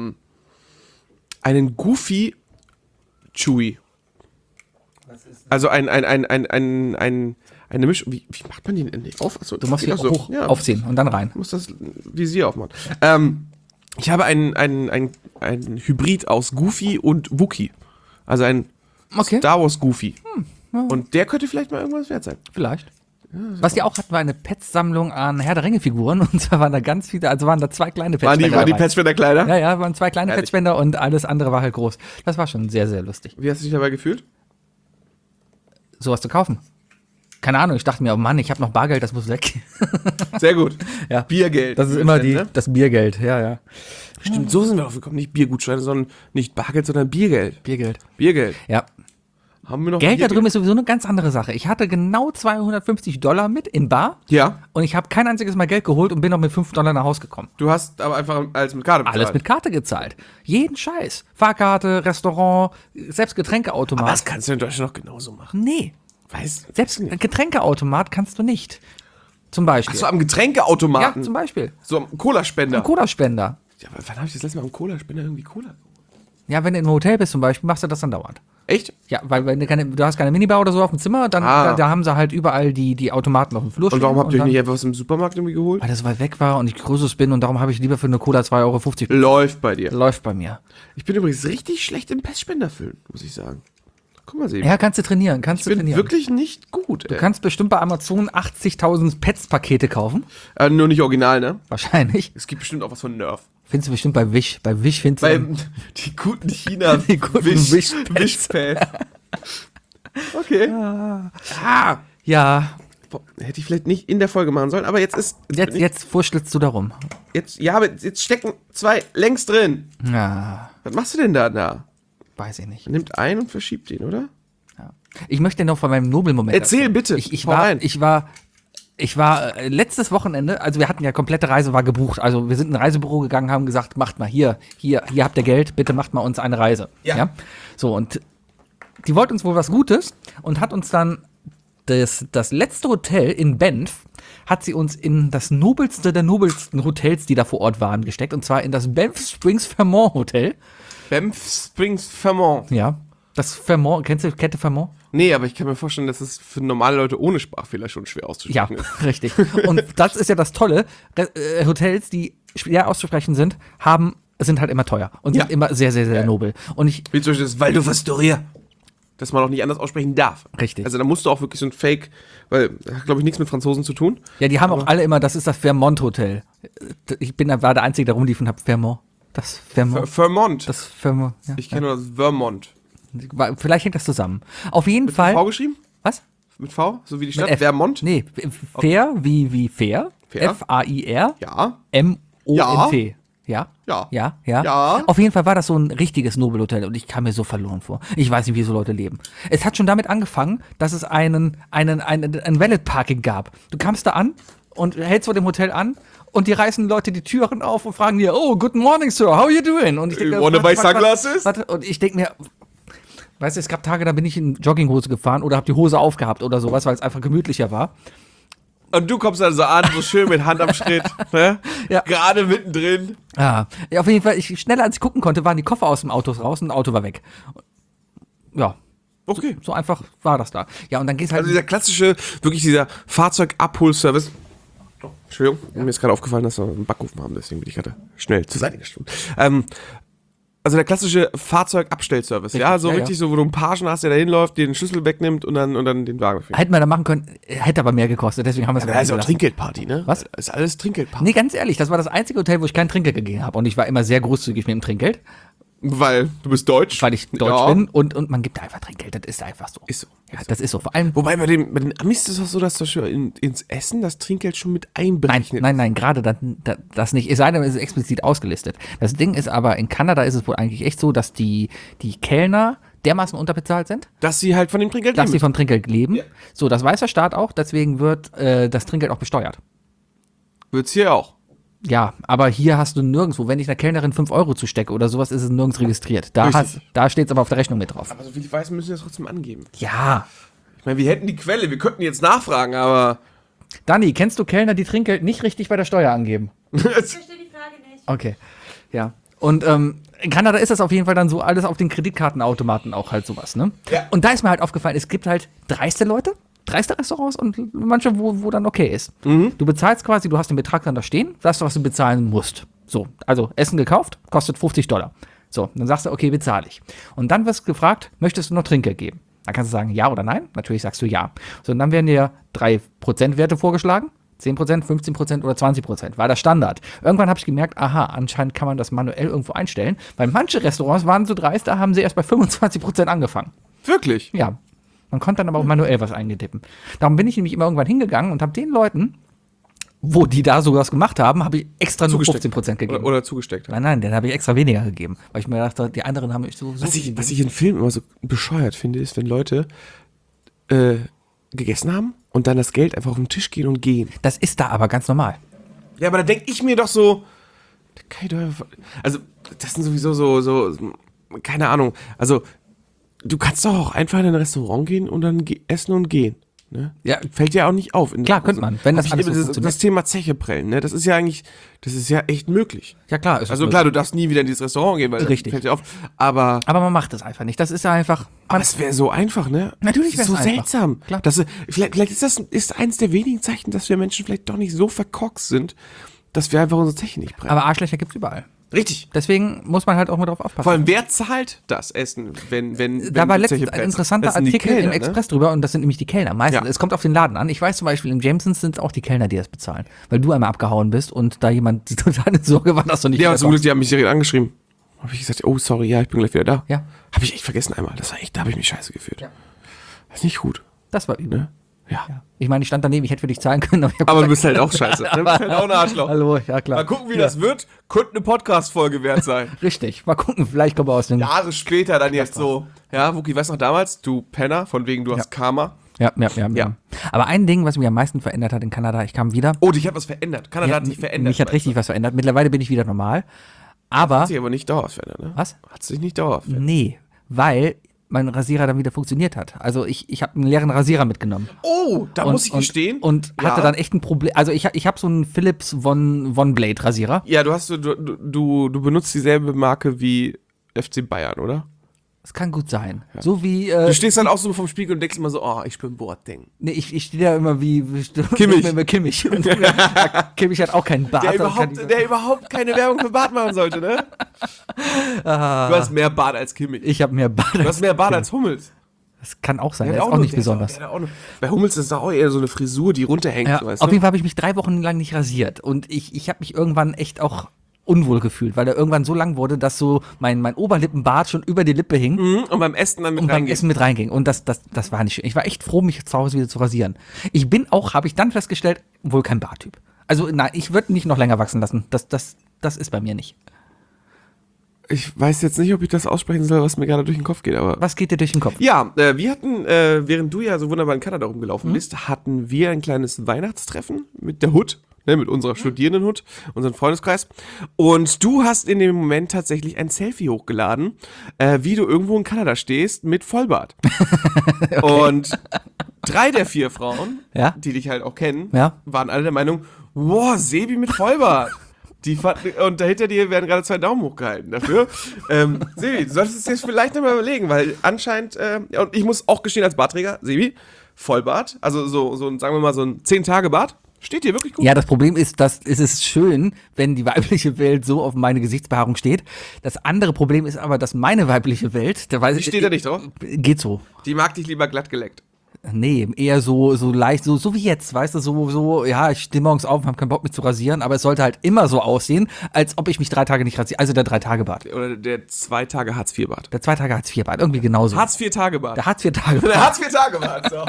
Goofy Chewy. Also eine Mischung. Wie macht man den denn nicht auf? Achso, Du musst hier so. hoch aufziehen und dann rein. Ich muss das Visier aufmachen. Ich habe einen Hybrid aus Goofy und Wookie. Also ein Okay. Star Wars Goofy. Und der könnte vielleicht mal irgendwas wert sein. Vielleicht. Was die auch hatten, war eine Pets-Sammlung an Herr der Ringe-Figuren. Und zwar waren da ganz viele, also waren da 2 kleine Pets-Spender. Waren die dabei. Pets für der Kleider? Ja, waren 2 kleine Ehrlich? Pets-Spender und alles andere war halt groß. Das war schon sehr, sehr lustig. Wie hast du dich dabei gefühlt? Sowas zu kaufen. Keine Ahnung, ich dachte mir, oh Mann, ich habe noch Bargeld, das muss weg. Sehr gut. Ja. Biergeld. Das ist immer das Biergeld, ja. Stimmt, so sind wir drauf gekommen. Nicht Biergutscheine, sondern nicht Bargeld, sondern Biergeld. Biergeld. Biergeld. Ja. Haben wir noch Geld da Biergeld? drüben ist sowieso eine ganz andere Sache. Ich hatte genau $250 mit in bar Ja. und ich habe kein einziges Mal Geld geholt und bin noch mit $5 nach Hause gekommen. Du hast aber einfach alles mit Karte bezahlt. Alles mit Karte gezahlt. Jeden Scheiß. Fahrkarte, Restaurant, selbst Getränkeautomat. Aber das kannst du in Deutschland noch genauso machen. Nee. Weißt Selbst Getränkeautomat kannst du nicht. Zum Beispiel. Achso, am Ja, Getränkeautomaten. zum Beispiel. So am Cola-Spender. Ein Cola-Spender. Ja, aber wann habe ich das letzte Mal am Cola-Spender irgendwie Cola? Ja, wenn du im Hotel bist zum Beispiel, machst du das dann dauernd. Echt? Ja, weil wenn du hast keine Minibar oder so auf dem Zimmer, dann da haben sie halt überall die Automaten auf dem Flur Und warum habt ihr euch dann, nicht einfach was im Supermarkt irgendwie geholt? weil das weit weg war und ich größeres bin und darum habe ich lieber für eine Cola 2,50 €. Läuft bei dir. Läuft bei mir. Ich bin übrigens richtig schlecht im Pestspender füllen, muss ich sagen. Guck mal, Sebi. Ja, kannst du trainieren, ich bin wirklich nicht gut, Du kannst bestimmt bei Amazon 80.000 Pets-Pakete kaufen. Nur nicht original, ne? Wahrscheinlich. Es gibt bestimmt auch was von Nerf. Findest du bestimmt bei Wish. Bei Wish findest Bei du. die guten China Die guten Wischpads. Okay. Ja, Boah, hätte ich vielleicht nicht in der Folge machen sollen, aber jetzt ist jetzt wurschtelst du darum. aber jetzt stecken 2 längs drin. Ja, Was machst du denn da? weiß ich nicht. Man nimmt einen und verschiebt ihn, oder? Ich möchte noch von meinem Nobelmoment Erzähl bitte. Ich Hau war, rein. ich war letztes Wochenende, also wir hatten ja komplette Reise war gebucht. Also wir sind in ein Reisebüro gegangen, haben gesagt, macht mal hier habt ihr Geld, bitte macht mal uns eine Reise. Ja. So, und die wollte uns wohl was Gutes und hat uns dann das letzte Hotel in Banff hat sie uns in das nobelste der nobelsten Hotels, die da vor Ort waren, gesteckt. Und zwar in das Banff Springs Fairmont Hotel. Banff Springs Fairmont. Ja. Das Fairmont, kennst du Kette Fairmont? Nee, aber ich kann mir vorstellen, dass es für normale Leute ohne Sprachfehler schon schwer Ja, auszusprechen ist. richtig. Und das ist ja das Tolle. Hotels, die schwer auszusprechen sind halt immer teuer und sind immer sehr, sehr, sehr nobel. Und Wie zum Beispiel das Waldorf Astoria. Das man auch nicht anders aussprechen darf. Richtig. Also da musst du auch wirklich so ein Fake, weil das hat, glaube ich, nichts mit Franzosen zu tun. ja, die haben auch alle immer, das ist das Fairmont Hotel. War der Einzige, der rumlief und hab Fairmont. Das Fairmont. Vermont. Das Fairmont. Ja. Ich kenne nur das Vermont. Vielleicht hängt das zusammen. Auf jeden Fall. V geschrieben? Was? Mit V? So wie die Stadt? F. Vermont? Nee, Fair wie Fair. Fair. F-A-I-R. Ja. M-O-N-T. Ja? Ja. Ja? Ja. Auf jeden Fall war das so ein richtiges Nobelhotel und ich kam mir so verloren vor. Ich weiß nicht, wie so Leute leben. Es hat schon damit angefangen, dass es ein Valet-Parking gab. Du kamst da an und hältst vor dem Hotel an und die reißen Leute die Türen auf und fragen dir, oh, good morning, sir, how are you doing? Und ich denk mir, Wanna buy sunglasses? und ich denke mir, weißt du, es gab Tage, da bin ich in Jogginghose gefahren oder habe die Hose aufgehabt oder sowas, weil es einfach gemütlicher war. Und du kommst also an, so schön mit Hand am Schritt, ne? Ja. Gerade mittendrin. Ja, auf jeden Fall, schneller als ich gucken konnte, waren die Koffer aus dem Auto raus und das Auto war weg. Ja, Okay. so einfach war das da. Ja, und dann geht's halt. Also dieser klassische, wirklich dieser Fahrzeugabholservice. Oh, Entschuldigung, mir ist gerade aufgefallen, dass wir einen Backofen haben, deswegen bin ich gerade schnell zur Seite gestimmt. Also der klassische Fahrzeugabstellservice, ja, so ja, richtig so, wo du einen Pagen hast, der da hinläuft, dir den Schlüssel wegnimmt und dann den Wagen fährt. Hätten wir da machen können, hätte aber mehr gekostet, deswegen haben wir es Da ist auch gelassen. Trinkgeldparty, ne? Was? Das ist alles Trinkgeldparty. Nee, ganz ehrlich, das war das einzige Hotel, wo ich kein Trinkgeld gegeben habe. Und ich war immer sehr großzügig mit dem Trinkgeld, Weil du bist deutsch. weil ich deutsch bin und man gibt einfach Trinkgeld. Das ist einfach so. Ist so. Ja, das ist so. Vor allem. Wobei bei den Amis ist es auch so, dass zum Beispiel ins Essen das Trinkgeld schon mit einberechnet. Nein, gerade das nicht. Es sei denn, es ist explizit ausgelistet. Das Ding ist aber, in Kanada ist es wohl eigentlich echt so, dass die Kellner dermaßen unterbezahlt sind, Dass sie halt von dem Trinkgeld dass sie leben. von Trinkgeld leben. Ja. So, das weiß der Staat auch, deswegen wird das Trinkgeld auch besteuert. Wird's hier auch. Ja, aber hier hast du nirgendwo, wenn ich einer Kellnerin 5 Euro zustecke oder sowas, ist es nirgends registriert. Richtig. Da steht es aber auf der Rechnung mit drauf. Aber so viel ich weiß, müssen wir das trotzdem angeben. Ja. Ich meine, wir hätten die Quelle, wir könnten jetzt nachfragen, aber Dani, kennst du Kellner, die Trinkgeld nicht richtig bei der Steuer angeben? Ich verstehe die Frage nicht. Okay. Ja. Und in Kanada ist das auf jeden Fall dann so alles auf den Kreditkartenautomaten auch halt sowas, ne? Ja. Und da ist mir halt aufgefallen, es gibt halt dreiste Leute, dreiste Restaurants und manche, wo dann okay ist. Du bezahlst quasi, du hast den Betrag dann da stehen, sagst du, was du bezahlen musst. So, also Essen gekauft, kostet $50. So, dann sagst du, okay, bezahle ich. Und dann wirst du gefragt, möchtest du noch Trinkgeld geben? Dann kannst du sagen, ja oder nein. Natürlich sagst du ja. So, und dann werden dir 3% Werte vorgeschlagen. 10%, 15% oder 20%, war der Standard. Irgendwann habe ich gemerkt, aha, anscheinend kann man das manuell irgendwo einstellen, weil manche Restaurants waren so dreist, da haben sie erst bei 25% angefangen. wirklich. Ja, man konnte dann aber auch manuell was eingetippen. Darum bin ich nämlich immer irgendwann hingegangen und habe den Leuten, wo die da sowas gemacht haben, habe ich extra nur 15% gegeben. Oder zugesteckt. Nein, den habe ich extra weniger gegeben, weil ich mir dachte, die anderen haben so Was viel ich in Filmen immer so bescheuert finde, ist, wenn Leute gegessen haben und dann das Geld einfach auf den Tisch gehen und gehen. Das ist da aber ganz normal. Ja, aber da denke ich mir doch so, da kann ich doch einfach, also das sind sowieso so, keine Ahnung, also du kannst doch auch einfach in ein Restaurant gehen und dann essen und gehen. Ne? Ja. Fällt ja auch nicht auf. Klar, könnte man, wenn das Hab alles ich so das funktioniert. Thema Zeche prellen, ne? Das ist ja echt möglich. Ja klar, ist Also das klar, möglich. du darfst nie wieder in dieses Restaurant gehen, weil Richtig. das fällt dir auf. Aber Aber man macht das einfach nicht. Das ist ja einfach. es wäre so einfach, ne? Natürlich Das ist so wär's einfach. seltsam. Klar. Vielleicht ist eins der wenigen Zeichen, dass wir Menschen vielleicht doch nicht so verkorkst sind, dass wir einfach unsere Zeche nicht brennen. Aber Arschlöcher gibt's überall. Richtig. Deswegen muss man halt auch mal drauf aufpassen. Vor allem, wer zahlt das Essen, wenn Da war die Zeche letztens ein brennt? interessanter Das sind die Artikel im Kellner, Express drüber und das sind nämlich die Kellner. Meistens. Ja. Es kommt auf den Laden an. Ich weiß zum Beispiel, im Jamesons sind es auch die Kellner, die das bezahlen. Weil du einmal abgehauen bist und da jemand die totale Sorge war, dass du nicht Ne? Ja, zum Glück, wiederkommst. die haben mich direkt angeschrieben. Habe ich gesagt, oh, sorry, ja, ich bin gleich wieder da. Ja. Habe ich echt vergessen einmal. Das war echt, da habe ich mich scheiße gefühlt. Ja. Das ist nicht gut. Das war übel. Ne? Ja. Ja. Ich meine, ich stand daneben, ich hätte für dich zahlen können. Ich hab Aber du gesagt, bist halt auch scheiße. Du bist halt auch ein Arschloch. hallo, ja klar. Mal gucken, wie das wird. Könnte eine Podcast-Folge wert sein. Richtig. Mal gucken, vielleicht kommen wir aus dem. Jahre später dann jetzt so. Ja, Wookie, weißt du noch damals? Du Penner, von wegen du hast Karma. Ja. Ja. Aber ein Ding, was mich am meisten verändert hat in Kanada, ich kam wieder. Oh, dich hat was verändert. Kanada hat sich verändert. Mich hat richtig was verändert. Mittlerweile bin ich wieder normal. Aber. Hat sich aber nicht dauerhaft verändert, ne? Was? Hat sich nicht dauerhaft verändert. Nee, weil mein Rasierer dann wieder funktioniert hat. Also ich habe einen leeren Rasierer mitgenommen. Oh, da muss ich gestehen. Und Ja. hatte dann echt ein Problem. Also ich habe so einen Philips Von Blade Rasierer. Ja, du benutzt dieselbe Marke wie FC Bayern, oder? Das kann gut sein. So wie, Du stehst dann auch so vom Spiegel und denkst immer so, oh, ich bin Boateng. nee, ich stehe da immer wie Kimmich. Kimmich. Und, Kimmich hat auch keinen Bart. Der überhaupt keine Werbung für Bart machen sollte, ne? Du hast mehr Bart als Kimmich. Ich habe mehr Bart. Du hast mehr Bart als Hummels. Das kann auch sein. Der Der hat ist auch nicht der hat besonders. der hat auch nur- Bei Hummels ist das auch eher so eine Frisur, die runterhängt. Ja, so, weißt auf du? jeden Fall habe ich mich 3 Wochen lang nicht rasiert. Und ich habe mich irgendwann echt auch unwohl gefühlt, weil er irgendwann so lang wurde, dass so mein Oberlippenbart schon über die Lippe hing. Mhm, und beim Essen dann mit Und beim reingehen. Essen mit reinging. Und das war nicht schön. Ich war echt froh, mich zu Hause wieder zu rasieren. Ich bin auch, habe ich dann festgestellt, wohl kein Barttyp. Also nein, ich würde nicht noch länger wachsen lassen. das ist bei mir nicht. Ich weiß jetzt nicht, ob ich das aussprechen soll, was mir gerade durch den Kopf geht, aber... Was geht dir durch den Kopf? Ja, wir hatten, während du ja so wunderbar in Kanada rumgelaufen bist, hatten wir ein kleines Weihnachtstreffen mit der Hut, ne, mit unserer Studierendenhut, unseren Freundeskreis. Und du hast in dem Moment tatsächlich ein Selfie hochgeladen, wie du irgendwo in Kanada stehst mit Vollbart. Und 3 der 4 Frauen, Ja? die dich halt auch kennen, Ja. waren alle der Meinung, wow, Sebi mit Vollbart. Die fanden, und dahinter dir werden gerade 2 Daumen hochgehalten dafür. Sebi, du solltest es jetzt vielleicht nochmal überlegen, weil anscheinend, und ich muss auch gestehen als Bartträger, Sebi, Vollbart, also so ein, sagen wir mal, so ein 10-Tage-Bart, steht dir wirklich gut. Ja, das Problem ist, dass es ist schön, wenn die weibliche Welt so auf meine Gesichtsbehaarung steht. Das andere Problem ist aber, dass meine weibliche Welt, da weiß Die steht da nicht drauf. Geht so. Die mag dich lieber glatt geleckt. Nee, eher so leicht, so wie jetzt, weißt du, so, ja, ich stehe morgens auf und habe keinen Bock mich zu rasieren, aber es sollte halt immer so aussehen, als ob ich mich 3 Tage nicht rasiere. Also der 3-Tage-Bart. Oder der 2 Tage Hartz-IV-Bart. Der 2 Tage Hartz-IV-Bart, irgendwie genauso. Hartz-IV-Tage-Bart. Der Hartz-IV-Tage-Bart. Der Hartz-IV-Tage-Bart, so.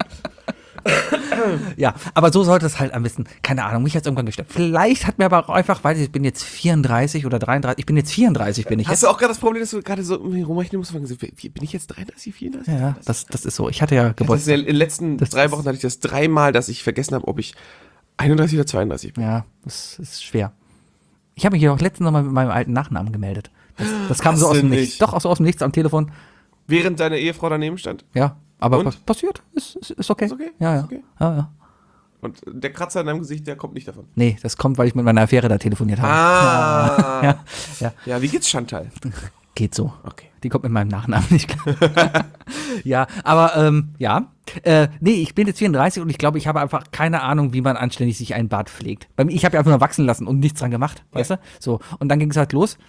Ja, aber so sollte es halt am besten, keine Ahnung, mich hat's irgendwann gestört. Vielleicht hat mir aber auch einfach, weil ich bin jetzt 34 oder 33, ich bin jetzt 34, bin ich Hast jetzt. du auch gerade das Problem, dass du gerade so rumrechnen musst, bin ich jetzt 33, 34? Ja, das ist so. Ich hatte ja Das Geburtstag. ist in den letzten 3 Wochen hatte ich das 3-mal, dass ich vergessen habe, ob ich 31 oder 32 bin. Ja, das ist schwer. Ich habe mich ja auch letztens noch mal mit meinem alten Nachnamen gemeldet. Das kam Hast so aus du dem nicht? Nichts. Doch, so aus dem Nichts am Telefon. Während deine Ehefrau daneben stand. Ja, aber Und? passiert. Ist okay. Ist okay? Ja, ja. Ist okay? Ja. Und der Kratzer in deinem Gesicht, der kommt nicht davon. Nee, das kommt, weil ich mit meiner Affäre da telefoniert habe. Ah. Ja. Ja, wie geht's Chantal? Geht so. Okay. Die kommt mit meinem Nachnamen nicht klar. Ja, aber ja. Nee, ich bin jetzt 34 und ich glaube, ich habe einfach keine Ahnung, wie man anständig sich einen Bart pflegt. Ich habe ja einfach nur wachsen lassen und nichts dran gemacht, weißt du? So, und dann ging es halt los.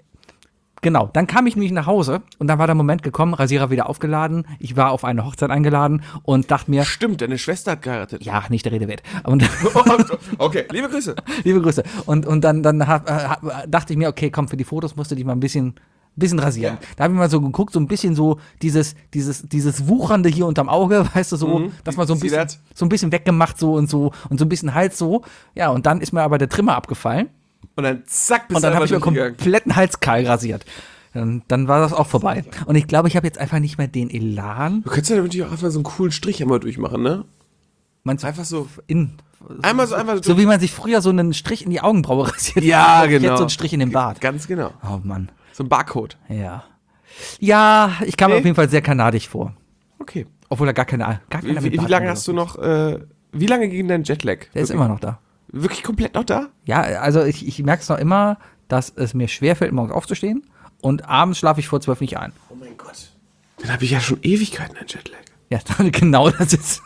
Genau, dann kam ich nämlich nach Hause und dann war der Moment gekommen, Rasierer wieder aufgeladen, ich war auf eine Hochzeit eingeladen und dachte mir, Stimmt, deine Schwester hat geheiratet. ja, nicht der Rede wert. Und Okay, liebe Grüße. liebe Grüße. Und dann dachte ich mir, okay, komm, für die Fotos musst du dich mal ein bisschen rasieren. Ja. Da habe ich mal so geguckt, so ein bisschen so dieses Wuchernde hier unterm Auge, weißt du, so, dass man so ein bisschen weggemacht so und so ein bisschen Hals so. Ja, und dann ist mir aber der Trimmer abgefallen. Und dann zack, bist Und dann habe ich mir durchgegangen. kompletten Hals kahl rasiert. Dann war das auch vorbei. Und ich glaube, ich habe jetzt einfach nicht mehr den Elan. Du könntest ja natürlich auch einfach so einen coolen Strich immer durchmachen, ne? Meinst du, Einfach so. einfach so. so wie man sich früher so einen Strich in die Augenbraue rasiert. Ja, hat. genau. Jetzt so einen Strich in den Bart. Ganz genau. Oh Mann. So ein Barcode. Ja. Ja, ich kam mir Nee. auf jeden Fall sehr kanadisch vor. Okay. Obwohl er gar keine Wie lange hast du noch, wie lange ging dein Jetlag? Der ist immer noch da. Wirklich komplett noch da? Ja, also ich merke es noch immer, dass es mir schwerfällt, morgens aufzustehen und abends schlafe ich vor 12 nicht ein. Oh mein Gott. Dann habe ich ja schon Ewigkeiten ein Jetlag. Ja, genau das ist.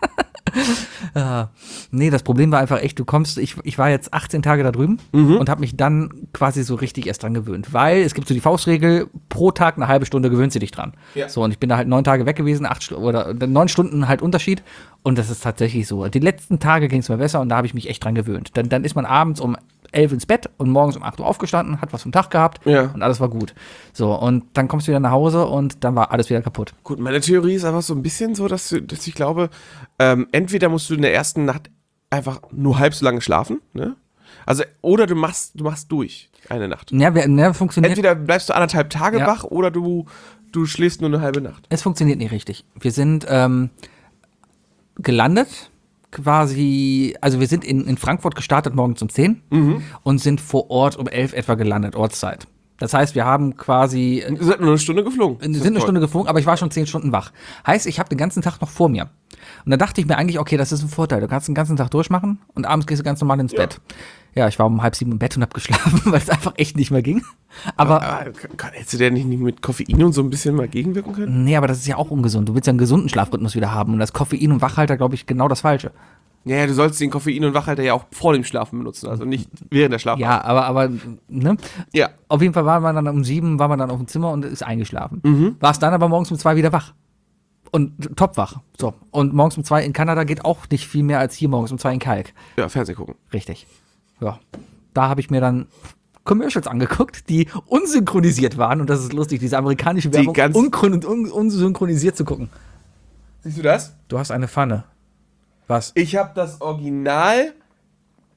Nee, das Problem war einfach echt, ich war jetzt 18 Tage da drüben und habe mich dann quasi so richtig erst dran gewöhnt, weil es gibt so die Faustregel, pro Tag eine halbe Stunde gewöhnst du dich dran. Ja. So, und ich bin da halt 9 Tage weg gewesen, 9 Stunden halt Unterschied und das ist tatsächlich so. Die letzten Tage ging es mir besser und da habe ich mich echt dran gewöhnt. Dann ist man abends um 11 ins Bett und morgens um 8 Uhr aufgestanden, hat was vom Tag gehabt Ja. und alles war gut. So, und dann kommst du wieder nach Hause und dann war alles wieder kaputt. Gut, meine Theorie ist einfach so ein bisschen so, dass ich glaube, entweder musst du in der ersten Nacht einfach nur halb so lange schlafen, ne? Also, oder du machst durch eine Nacht. Ja, funktioniert. Entweder bleibst du 1,5 Tage Ja. wach oder du schläfst nur eine halbe Nacht. Es funktioniert nicht richtig. Wir sind gelandet, quasi, also wir sind in Frankfurt gestartet morgens um 10 und sind vor Ort um 11 etwa gelandet, Ortszeit. Das heißt, wir haben quasi, Wir sind nur eine Stunde geflogen. sind eine Stunde geflogen, aber ich war schon 10 Stunden wach. Heißt, ich habe den ganzen Tag noch vor mir. Und da dachte ich mir eigentlich, okay, das ist ein Vorteil. Du kannst den ganzen Tag durchmachen und abends gehst du ganz normal ins Bett. Ja, ich war um 6:30 im Bett und habe geschlafen, weil es einfach echt nicht mehr ging. Aber Hättest du der nicht mit Koffein und so ein bisschen mal gegenwirken können? nee, aber das ist ja auch ungesund. Du willst ja einen gesunden Schlafrhythmus wieder haben. Und das Koffein und Wachhalter, glaube ich, genau das Falsche. Ja, du sollst den Koffein und Wachhalter ja auch vor dem Schlafen benutzen, also nicht während der Schlaf. Ja, aber ne? Ja. Auf jeden Fall war man dann um 7, war man dann auf dem Zimmer und ist eingeschlafen. War es dann aber morgens um 2 wieder wach. Und topwach. So. Und morgens um 2 in Kanada geht auch nicht viel mehr als hier morgens um 2 in Kalk. Ja, Fernsehen gucken. Richtig. Ja. Da habe ich mir dann Commercials angeguckt, die unsynchronisiert waren. Und das ist lustig, diese amerikanische Werbung ganz- unsynchronisiert zu gucken. Siehst du das? Du hast eine Pfanne. Was? Ich habe das Original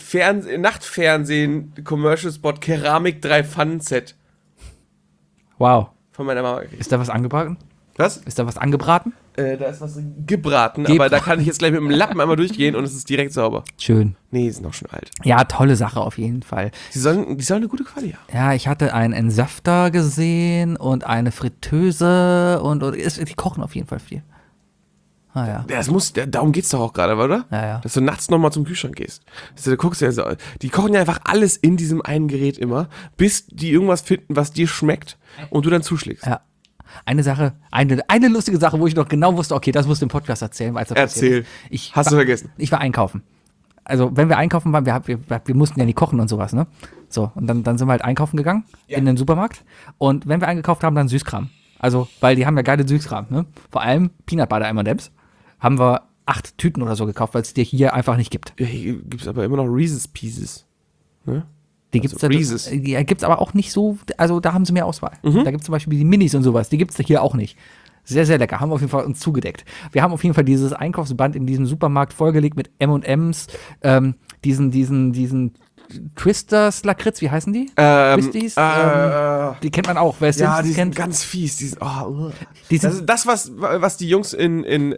Nachtfernsehen-Commercial-Spot Keramik 3 Pfannenset Wow. von meiner Mama gekriegt. Ist da was angebraten? Was? Ist da was angebraten? Da ist was gebraten, aber da kann ich jetzt gleich mit dem Lappen einmal durchgehen und es ist direkt sauber. Schön. Nee, die sind auch schon alt. Ja, tolle Sache auf jeden Fall. Die sollen eine gute Qualität haben. Ja, ich hatte einen Entsafter gesehen und eine Fritteuse und die kochen auf jeden Fall viel. Ah ja. Darum geht's doch auch gerade, oder? Ja, ja. Dass du nachts nochmal zum Kühlschrank gehst. Da guckst du ja so, die kochen ja einfach alles in diesem einen Gerät immer, bis die irgendwas finden, was dir schmeckt und du dann zuschlägst. Ja. Eine Sache, eine lustige Sache, wo ich noch genau wusste, okay, das musst du im Podcast erzählen, weil es Erzähl. Hast du vergessen? Ich war einkaufen. Also, wenn wir einkaufen waren, wir mussten ja nicht kochen und sowas, ne? So, und dann sind wir halt einkaufen gegangen in den Supermarkt. Und wenn wir eingekauft haben, dann Süßkram. Also, weil die haben ja geile Süßkram, ne? Vor allem Peanut Butter M&M's. Haben wir 8 Tüten oder so gekauft, weil es dir hier einfach nicht gibt. Ja, hier gibt's aber immer noch Reese's Pieces. Ne? Die gibt's Reese's. gibt's aber auch nicht so, also da haben sie mehr Auswahl. Da gibt's zum Beispiel die Minis und sowas, die gibt's hier auch nicht. Sehr, sehr lecker, haben wir auf jeden Fall uns zugedeckt. Wir haben auf jeden Fall dieses Einkaufsband in diesem Supermarkt vollgelegt mit M&M's, diesen Twisters Lakritz, wie heißen die? Twisties? Die kennt man auch, wer es Ja, die sind kennt. ganz fies. Die Das sind, ist das, was die Jungs in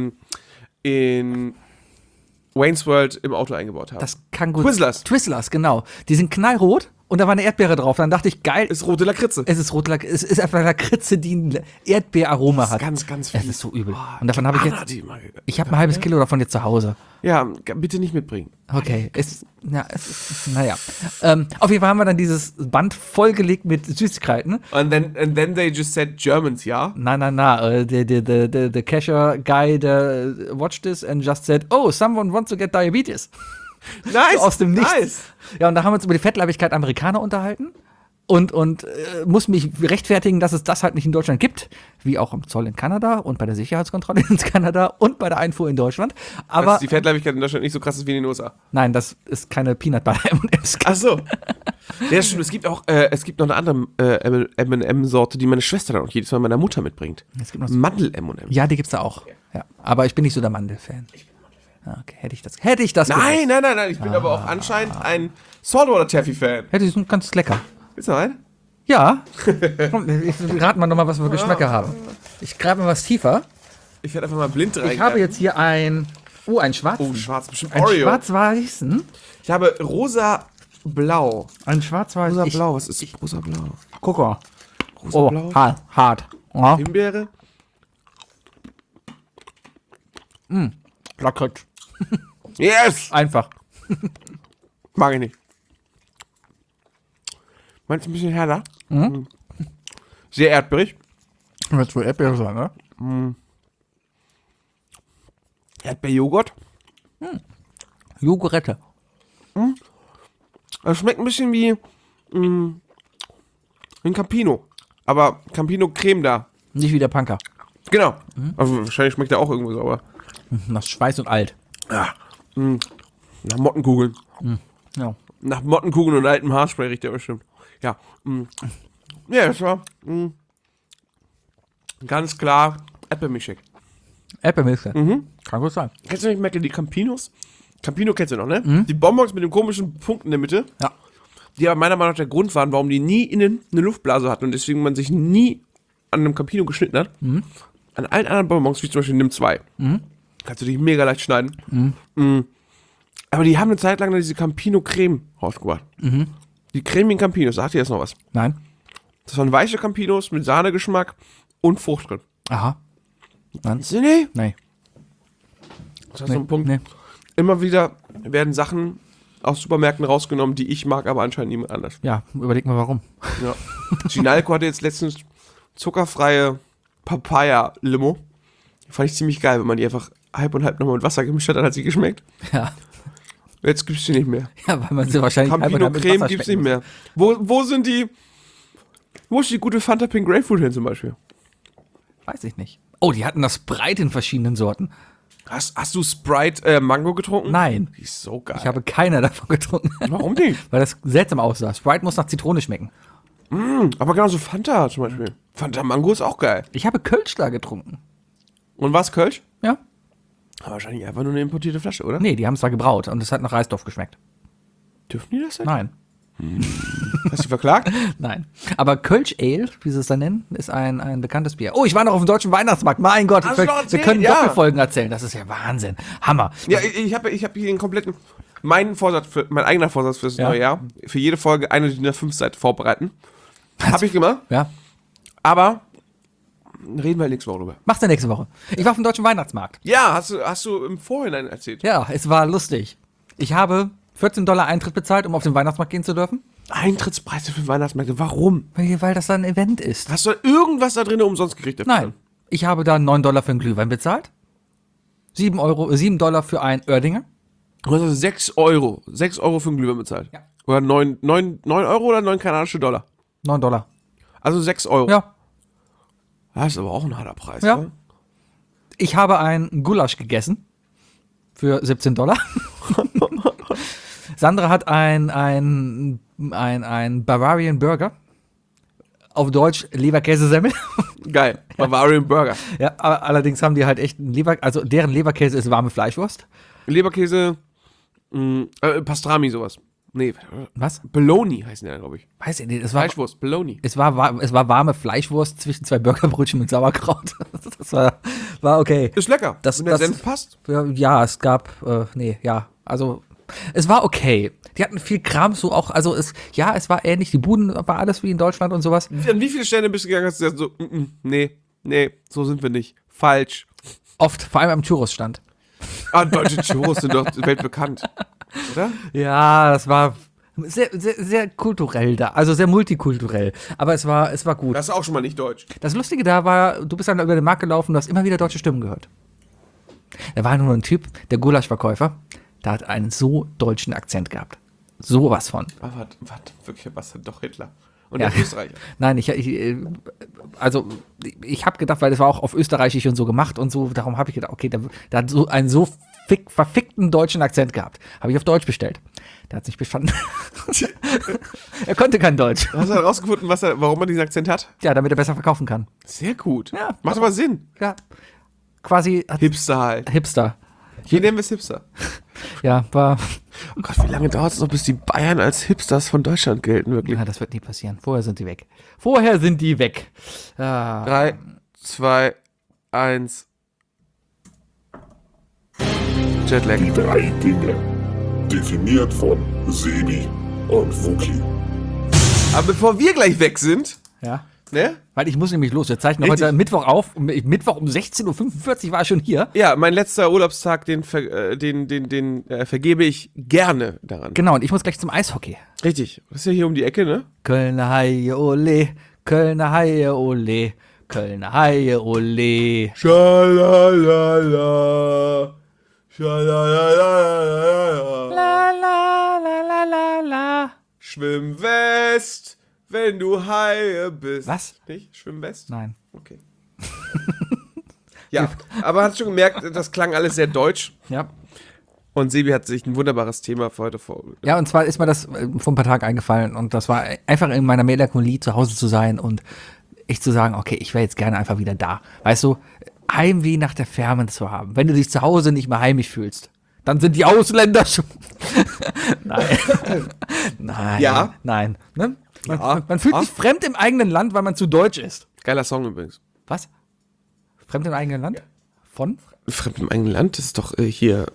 Wayne's World im Auto eingebaut haben. das kann gut. Twizzlers. Twizzlers, genau. Die sind knallrot und da war eine Erdbeere drauf. Dann dachte ich, geil, Ist rote Lakritze. es ist rot, es ist einfach Lakritze, die ein Erdbeeraroma hat. Ganz, ganz Es fies. ist so übel. Und davon habe ich Anna, jetzt, die mag ich habe ein halbes Kilo davon jetzt zu Hause. Ja, bitte nicht mitbringen. Okay, naja. Auf jeden Fall haben wir dann dieses Band vollgelegt mit Süßigkeiten. And then they just said Germans, ja? The cashier guy watched this and just said, oh, someone wants to get diabetes. Nice. So aus dem Nichts. Nice. Ja, und da haben wir uns über die Fettleibigkeit Amerikaner unterhalten und muss mich rechtfertigen, dass es das halt nicht in Deutschland gibt, wie auch im Zoll in Kanada und bei der Sicherheitskontrolle in Kanada und bei der Einfuhr in Deutschland. Aber Dass die Fettleibigkeit in Deutschland nicht so krass ist wie in den USA. nein, das ist keine Peanut Butter M&M's. Ach so. Ja, stimmt. Es gibt noch eine andere M&M-Sorte, die meine Schwester dann auch jedes Mal meiner Mutter mitbringt. Es gibt noch so- Mandel-M&M. Ja, die gibt's da auch. Ja. Aber ich bin nicht so der Mandel-Fan. Ja, okay, hätte ich das Nein. Ich bin aber auch anscheinend ein Saltwater Taffy-Fan. Ja, die sind ganz lecker. Willst du noch einen? Ja. Komm, ich rate mal nochmal, was wir für Geschmäcker haben. Ich greife mal was tiefer. Ich werde einfach mal blind rein. Ich habe jetzt hier ein schwarzen. Oh, schwarz, bestimmt Ein Oreo. schwarz-weißen. Ich habe rosa-blau. Ein schwarz-weiß. Rosa-blau, was ist rosa-blau? Guck mal. Rosa-blau? Hart. Ja. Himbeere? Lakritz. Yes! Einfach. Mag ich nicht. Meinst du ein bisschen härter? Mhm. Sehr erdbeerig. Wird wohl Erdbeere sein, ne? Erdbeerjoghurt. Jogurette. Das schmeckt ein bisschen wie ein Campino. Aber Campino Creme da. Nicht wie der Punker. Genau. Also wahrscheinlich schmeckt der auch irgendwo so, aber Nach Schweiß und alt. nach Mottenkugeln. Ja. Nach Mottenkugeln und altem Haarspray riecht der bestimmt. Ja. Ja, das war ganz klar Erdbeermilchshake. Erdbeermilch. Kann gut sein. Kennst du nicht, Merkel, die Campinos? Campino kennst du noch, ne? Die Bonbons mit dem komischen Punkt in der Mitte. Ja. Die aber meiner Meinung nach der Grund waren, warum die nie innen eine Luftblase hatten und deswegen man sich nie an einem Campino geschnitten hat. An allen anderen Bonbons, wie zum Beispiel Nimm 2. Kannst du dich mega leicht schneiden. Aber die haben eine Zeit lang diese Campino-Creme rausgebracht. Die cremigen Campinos, sagt ihr jetzt noch was? Nein. Das waren weiche Campinos mit Sahnegeschmack und Frucht drin. Aha. Nee. Nee. Das ist so ein Punkt. Nee. Immer wieder werden Sachen aus Supermärkten rausgenommen, die ich mag, aber anscheinend niemand anders. Ja, überleg mal warum. Ja. Ginalco hatte jetzt letztens zuckerfreie Papaya-Limo. Fand ich ziemlich geil, wenn man die einfach halb und halb nochmal mit Wasser gemischt hat, dann hat sie geschmeckt. Ja. Jetzt gibt's die nicht mehr. Ja, weil man sie wahrscheinlich Campino mit Creme Wasser gibt's schmecken nicht mehr. Wo sind die? Wo ist die gute Fanta Pink Grapefruit hin zum Beispiel? muss. Weiß ich nicht. Oh, die hatten das Sprite in verschiedenen Sorten. Hast du Sprite Mango getrunken? Nein. Die ist so geil. Ich habe keiner davon getrunken. Warum nicht? Weil das seltsam aussah. Sprite muss nach Zitrone schmecken. Aber genauso Fanta zum Beispiel. Fanta Mango ist auch geil. Ich habe Kölsch da getrunken. Und was, Kölsch? Ja? Aber wahrscheinlich einfach nur eine importierte Flasche, oder? Nee, die haben es da gebraut und es hat nach Reisdorf geschmeckt. Dürfen die das denn? Nein. Hast du verklagt? Nein. Aber Kölsch Ale, wie sie es da nennen, ist ein bekanntes Bier. Oh, ich war noch auf dem deutschen Weihnachtsmarkt. Mein Gott, Hast du noch wir erzählt? können Ja. Doppelfolgen erzählen. Das ist ja Wahnsinn. Hammer. Ja, ich hab hier den kompletten, mein eigener Vorsatz fürs Ja. neue Jahr, für jede Folge eine DIN A5-Seite vorbereiten. Hab ich gemacht, Ja. aber reden wir halt nächste Woche drüber. Mach's ja nächste Woche. Ich war auf dem deutschen Weihnachtsmarkt. Ja, hast du im Vorhinein erzählt. Ja, es war lustig. Ich habe $14 Eintritt bezahlt, um auf den Weihnachtsmarkt gehen zu dürfen. Eintrittspreise für Weihnachtsmärkte, warum? Weil das dann ein Event ist. Hast du irgendwas da drin umsonst gekriegt? dafür? Nein. Ich habe da $9 für einen Glühwein bezahlt. $7 für ein Oerdinger. Du hast also 6 Euro. 6 Euro für einen Glühwein bezahlt. Ja. Oder 9 Euro oder 9 kanadische Dollar. $9. Also 6 Euro. Ja. Das ist aber auch ein harter Preis. Ja. Ne? Ich habe ein Gulasch gegessen. Für $17. Sandra hat ein Bavarian Burger. Auf Deutsch Leberkäsesemmel. Geil. Bavarian Burger. Ja, aber allerdings haben die halt echt einen also deren Leberkäse ist warme Fleischwurst. Leberkäse, Pastrami, sowas. Nee, Was? Bologna heißen die ja, glaube ich. Weiß ich nicht, es war Fleischwurst, Bologna. Es war warme Fleischwurst zwischen zwei Burgerbrötchen mit Sauerkraut. Das war okay. Ist lecker. Das- Wenn der das- Senf passt. Ja, es gab, also, es war okay. Die hatten viel Kram so auch, also es war ähnlich, die Buden war alles wie in Deutschland und sowas. An wie viele Stellen bist du gegangen, hast du gesagt so, nee, so sind wir nicht. Falsch. Oft, vor allem am Churros-Stand. Deutsche Churros sind doch weltbekannt. Oder? Ja, das war sehr, sehr, sehr kulturell da, also sehr multikulturell. Aber es war gut. Das ist auch schon mal nicht deutsch. Das Lustige da war, du bist dann über den Markt gelaufen, du hast immer wieder deutsche Stimmen gehört. Da war nur ein Typ, der Gulaschverkäufer, der hat einen so deutschen Akzent gehabt. Sowas von. Aber wirklich, was denn doch Hitler? Und Ja. der Österreicher. Nein, ich habe gedacht, weil das war auch auf Österreichisch und so gemacht und so, darum habe ich gedacht, okay, der hat so einen so verfickten deutschen Akzent gehabt. Habe ich auf Deutsch bestellt. Der hat es nicht bestanden. Er konnte kein Deutsch. Hast du herausgefunden, warum er diesen Akzent hat? Ja, damit er besser verkaufen kann. Sehr gut. Ja. Macht aber Sinn. Ja, quasi Hipster halt. Hipster. Hier nennen wir es Hipster. Ja, war. Oh Gott, wie lange dauert es noch, bis die Bayern als Hipsters von Deutschland gelten, wirklich? Ja, das wird nie passieren. Vorher sind die weg. Ah, 3, 2, 1. Jetlag. Die 3 Dinge. Definiert von Sebi und Wookie. Aber bevor wir gleich weg sind, ja. ne? Weil ich muss nämlich los. Wir zeichnen heute Mittwoch auf. Mittwoch um 16:45 Uhr war ich schon hier. Ja, mein letzter Urlaubstag, den vergebe ich gerne daran. Genau, und ich muss gleich zum Eishockey. Richtig. Das ist ja hier um die Ecke, ne? Kölner Haie, ole. Kölner Haie, ole. Kölner Haie, ole. Schalalala. Schalalala. La, la, la, la, la, la. Schwimm West, wenn du Haie bist. Was? Nicht? Schwimm West? Nein. Okay. Ja, aber hat schon gemerkt, das klang alles sehr deutsch. Ja. Und Sebi hat sich ein wunderbares Thema für heute vor. Ja, und zwar ist mir das vor ein paar Tagen eingefallen und das war einfach in meiner Melancholie zu Hause zu sein und ich zu sagen, okay, ich wäre jetzt gerne einfach wieder da. Weißt du, Heimweh nach der Ferne zu haben. Wenn du dich zu Hause nicht mehr heimisch fühlst, dann sind die Ausländer schon. Nein. Nein. Ja. Nein. Ne? Ja. Man fühlt Ja. sich fremd im eigenen Land, weil man zu deutsch ist. Geiler Song übrigens. Was? Fremd im eigenen Land? Von? Fremd im eigenen Land, das ist doch hier.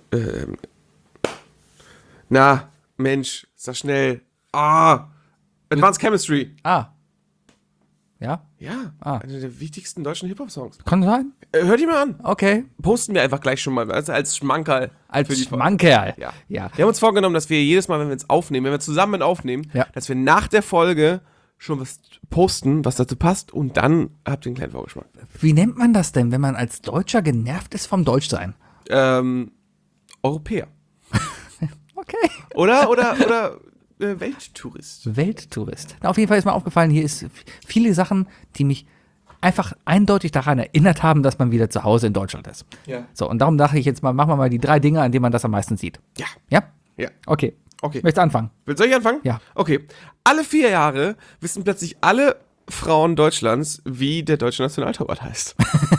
Na, Mensch, sag schnell. Advanced Chemistry. Ah. Ja? Ja, einer der wichtigsten deutschen Hip-Hop-Songs. Kann sein. Hört die mal an. Okay. Posten wir einfach gleich schon mal, also als Schmankerl. Als für die Folge. Schmankerl. Ja. Ja. Wir haben uns vorgenommen, dass wir jedes Mal, wenn wir uns aufnehmen, wenn wir zusammen aufnehmen, Ja. dass wir nach der Folge schon was posten, was dazu passt und dann habt ihr einen kleinen Vorgeschmack. Wie nennt man das denn, wenn man als Deutscher genervt ist vom Deutschsein? Europäer. Okay. Oder Welttourist. Welttourist. Na, auf jeden Fall ist mir aufgefallen, hier ist viele Sachen, die mich einfach eindeutig daran erinnert haben, dass man wieder zu Hause in Deutschland ist. Ja. So, und darum dachte ich jetzt mal, machen wir mal die 3 Dinge, an denen man das am meisten sieht. Ja. Ja? Ja. Okay. Okay. Möchtest du anfangen? Soll ich anfangen? Ja. Okay. Alle 4 Jahre wissen plötzlich alle Frauen Deutschlands, wie der deutsche Nationaltorwart heißt.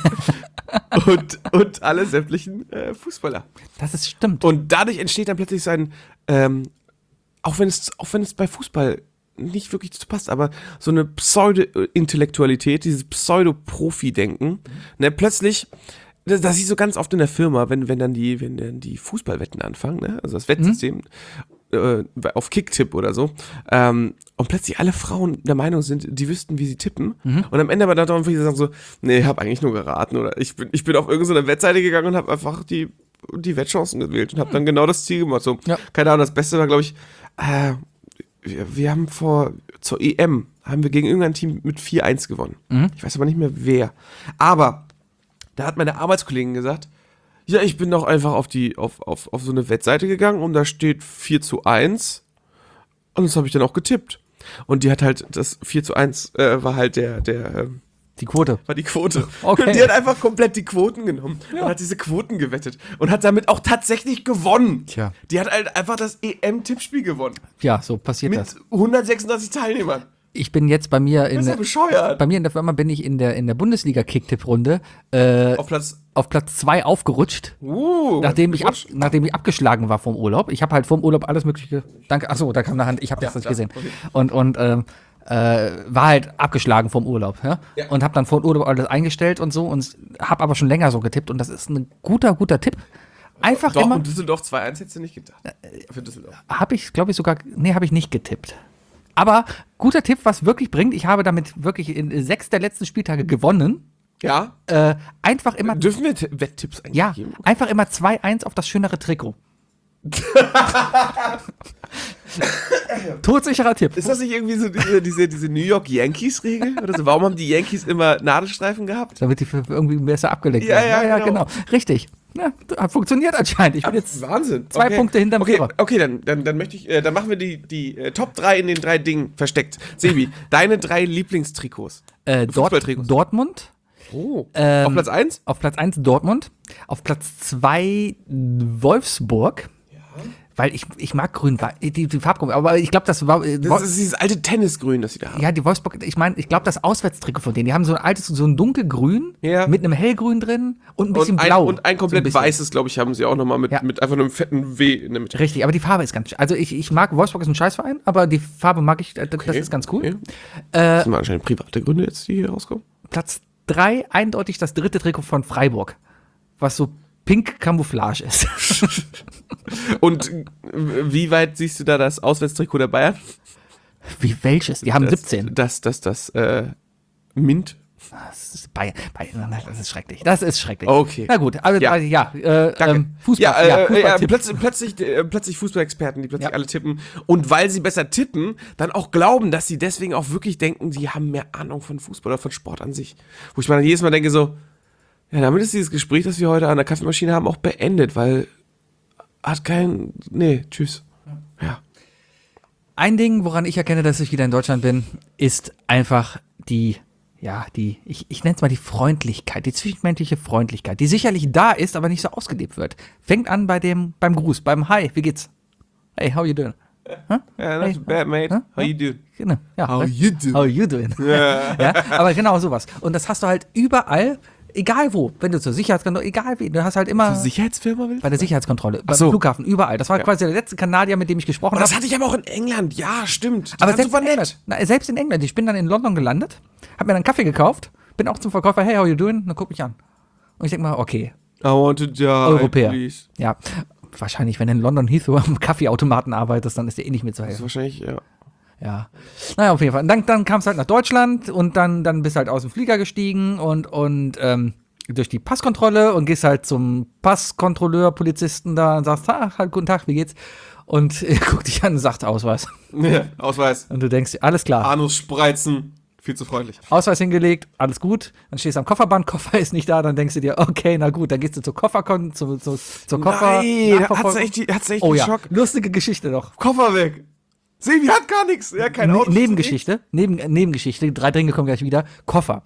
und alle sämtlichen Fußballer. Das ist stimmt. Und dadurch entsteht dann plötzlich so ein auch wenn es bei Fußball nicht wirklich dazu passt, aber so eine Pseudo-Intellektualität, dieses Pseudo-Profi-Denken, ne, plötzlich, das siehst du ganz oft in der Firma, wenn dann die Fußballwetten anfangen, ne, also das Wettsystem auf Kicktipp oder so, und plötzlich alle Frauen der Meinung sind, die wüssten, wie sie tippen, und am Ende aber dann sagen so, nee, ich habe eigentlich nur geraten, oder ich bin auf irgendeine Webseite gegangen und habe einfach die Wettchancen gewählt und habe dann genau das Ziel gemacht, so, keine Ahnung, das Beste war, glaube ich, wir haben zur EM, haben wir gegen irgendein Team mit 4-1 gewonnen. Ich weiß aber nicht mehr wer. Aber da hat meine Arbeitskollegin gesagt, ja, ich bin doch einfach auf so eine Wettseite gegangen und da steht 4-1 und das habe ich dann auch getippt. Und die hat halt, das 4-1 war halt Die Quote. war die Quote. Okay. Und die hat einfach komplett die Quoten genommen und hat diese Quoten gewettet und hat damit auch tatsächlich gewonnen. Tja. Die hat halt einfach das EM-Tippspiel gewonnen. Ja, so passiert Mit das. 136 Teilnehmern. Ich bin jetzt bei mir Das ist ja bescheuert. bei mir in der Firma bin ich in der Bundesliga-Kicktipp-Runde Auf Platz 2 aufgerutscht, nachdem ich abgeschlagen war vom Urlaub. Ich habe halt vom Urlaub alles mögliche. Danke. Achso, da kam eine Hand. Ich habe das nicht gesehen. okay. Und war halt abgeschlagen vom Urlaub, ja? Ja. Und habe dann vor dem Urlaub alles eingestellt und so und habe aber schon länger so getippt und das ist ein guter Tipp. Einfach Doch, immer. und Düsseldorf 2-1 hättest du nicht gedacht. Für Düsseldorf. Habe ich, glaube ich, sogar. Nee, habe ich nicht getippt. Aber guter Tipp, was wirklich bringt. Ich habe damit wirklich in 6 der letzten Spieltage gewonnen. Ja? Einfach immer. Dürfen wir Wetttipps eigentlich Ja, geben? einfach immer 2-1 auf das schönere Trikot. Todsicherer Tipp. Ist das nicht irgendwie so diese New York Yankees-Regel? Oder so? Warum haben die Yankees immer Nadelstreifen gehabt? Damit die irgendwie besser abgelenkt Ja, werden. ja, genau. Richtig. Ja, hat funktioniert anscheinend. Ich bin jetzt Wahnsinn. 2 Punkte hinterm Führer. Okay, dann möchte ich, dann machen wir die Top 3 in den 3 Dingen versteckt. Sebi, deine 3 Lieblingstrikots. Fußballtrikots. Dortmund. Oh. Auf Platz 1? Auf Platz 1 Dortmund. Auf Platz 2 Wolfsburg. Weil ich mag grün, die Farbgruppe, aber ich glaube, das war. Das ist dieses alte Tennisgrün, das sie da haben. Ja, die Wolfsburg, ich glaube, das Auswärtstrikot von denen, die haben so ein altes, so ein dunkelgrün Ja. mit einem hellgrün drin und ein bisschen und blau. Und ein komplett so ein bisschen. weißes, glaube ich, haben sie auch nochmal mit einfach einem fetten W in der Mitte. Richtig, aber die Farbe ist ganz, also ich mag, Wolfsburg ist ein Scheißverein, aber die Farbe mag ich, das ist ganz cool. Okay. Das sind anscheinend private Gründe jetzt, die hier rauskommen. Platz 3, eindeutig das 3. Trikot von Freiburg, was so pink Camouflage ist. Und wie weit siehst du da das Auswärtstrikot der Bayern? Wie welches? Die haben 17. Das Mint. Das ist Bayern, das ist schrecklich. Das ist schrecklich. Okay. Na gut, also Ja. Danke. Fußball. Fußballtipp. Plötzlich Fußballexperten, die plötzlich alle tippen. Und weil sie besser tippen, dann auch glauben, dass sie deswegen auch wirklich denken, sie haben mehr Ahnung von Fußball oder von Sport an sich. Wo ich mir dann jedes Mal denke so, ja, damit ist dieses Gespräch, das wir heute an der Kaffeemaschine haben, auch beendet, weil tschüss. Ja. Ein Ding, woran ich erkenne, dass ich wieder in Deutschland bin, ist einfach ich nenne es mal die Freundlichkeit, die zwischenmenschliche Freundlichkeit, die sicherlich da ist, aber nicht so ausgelebt wird. Fängt an beim Gruß, beim Hi, wie geht's? Hey, how you doing? Huh? Ja, not bad, mate. Huh? How you doing? Genau. Ja, How you doing? How you doing? Ja, aber genau sowas. Und das hast du halt überall, egal wo, wenn du zur Sicherheitskontrolle, egal wie, du hast halt immer Sicherheitsfirma willst? bei der Sicherheitskontrolle, beim so. Flughafen, überall. Das war quasi der letzte Kanadier, mit dem ich gesprochen Oh, das habe. hatte ich aber auch in England. Ja, stimmt. Die Aber waren selbst super in England, selbst in England, ich bin dann in London gelandet, hab mir dann einen Kaffee gekauft, bin auch zum Verkäufer, hey, how you doing? Dann guck mich an. Und ich denk mal, okay, I want to die, Europäer. please. Ja, wahrscheinlich, wenn du in London Heathrow am Kaffeeautomaten arbeitest, dann ist dir eh nicht mehr zu Das ist helfen. wahrscheinlich, ja. Ja. Naja, auf jeden Fall. Und dann kam es halt nach Deutschland und dann bist halt aus dem Flieger gestiegen und durch die Passkontrolle und gehst halt zum Passkontrolleur, Polizisten da und sagst, halt, guten Tag, wie geht's? Und er guckt dich an und sagt, Ausweis. Ja, Ausweis. Und du denkst, alles klar. Anus spreizen. Viel zu freundlich. Ausweis hingelegt, alles gut. Dann stehst du am Kofferband, Koffer ist nicht da, dann denkst du dir, okay, na gut, dann gehst du zur Kofferkon, zur Koffer. Nein, Nachverfolgung. hat's echt Oh einen ja, Schock. lustige Geschichte doch. Koffer weg. Sebi hat gar nichts. Ja, kein Auto. Nebengeschichte, Nebengeschichte, 3 Dinge kommen gleich wieder. Koffer.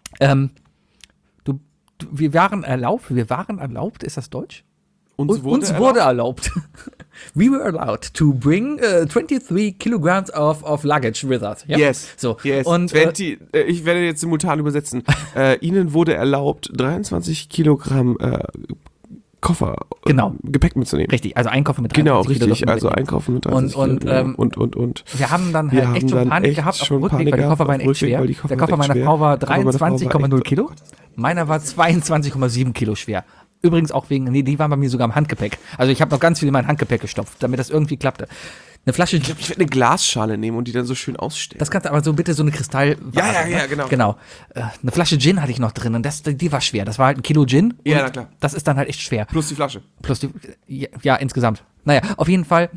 Wir waren erlaubt, ist das Deutsch? Uns wurde erlaubt. We were allowed to bring 23 kilograms of luggage with us. Ja? Yes. So. Yes. Und 20, ich werde jetzt simultan übersetzen. Ihnen wurde erlaubt, 23 Kilogramm Koffer Genau. Gepäck mitzunehmen. Richtig, also einkaufen mit Genau, 43 Kilo richtig. dürfen wir Also mitnehmen. einkaufen mit 30 Und, Kilo. Und. Wir haben dann Wir halt echt haben schon dann Panik echt gehabt auf schon dem Rückweg, Panik weil die gehabt Koffer waren auf dem echt Rückweg, schwer. weil die Koffer Der Koffer waren echt meiner schwer. Frau war Der Koffer meiner Frau war 23,0 echt- Kilo. Meiner war 22,7 Kilo schwer. Übrigens auch wegen, nee, die waren bei mir sogar im Handgepäck. Also ich habe noch ganz viel in mein Handgepäck gestopft, damit das irgendwie klappte. Eine Flasche, Ich werde eine Glasschale nehmen und die dann so schön ausstellen. das kannst du aber so bitte so eine Kristall. Ja, genau. Genau. Eine Flasche Gin hatte ich noch drin und die war schwer. Das war halt 1 Kilo Gin. Ja, und na klar. Das ist dann halt echt schwer. Plus die Flasche. Plus die, ja, insgesamt. Naja, auf jeden Fall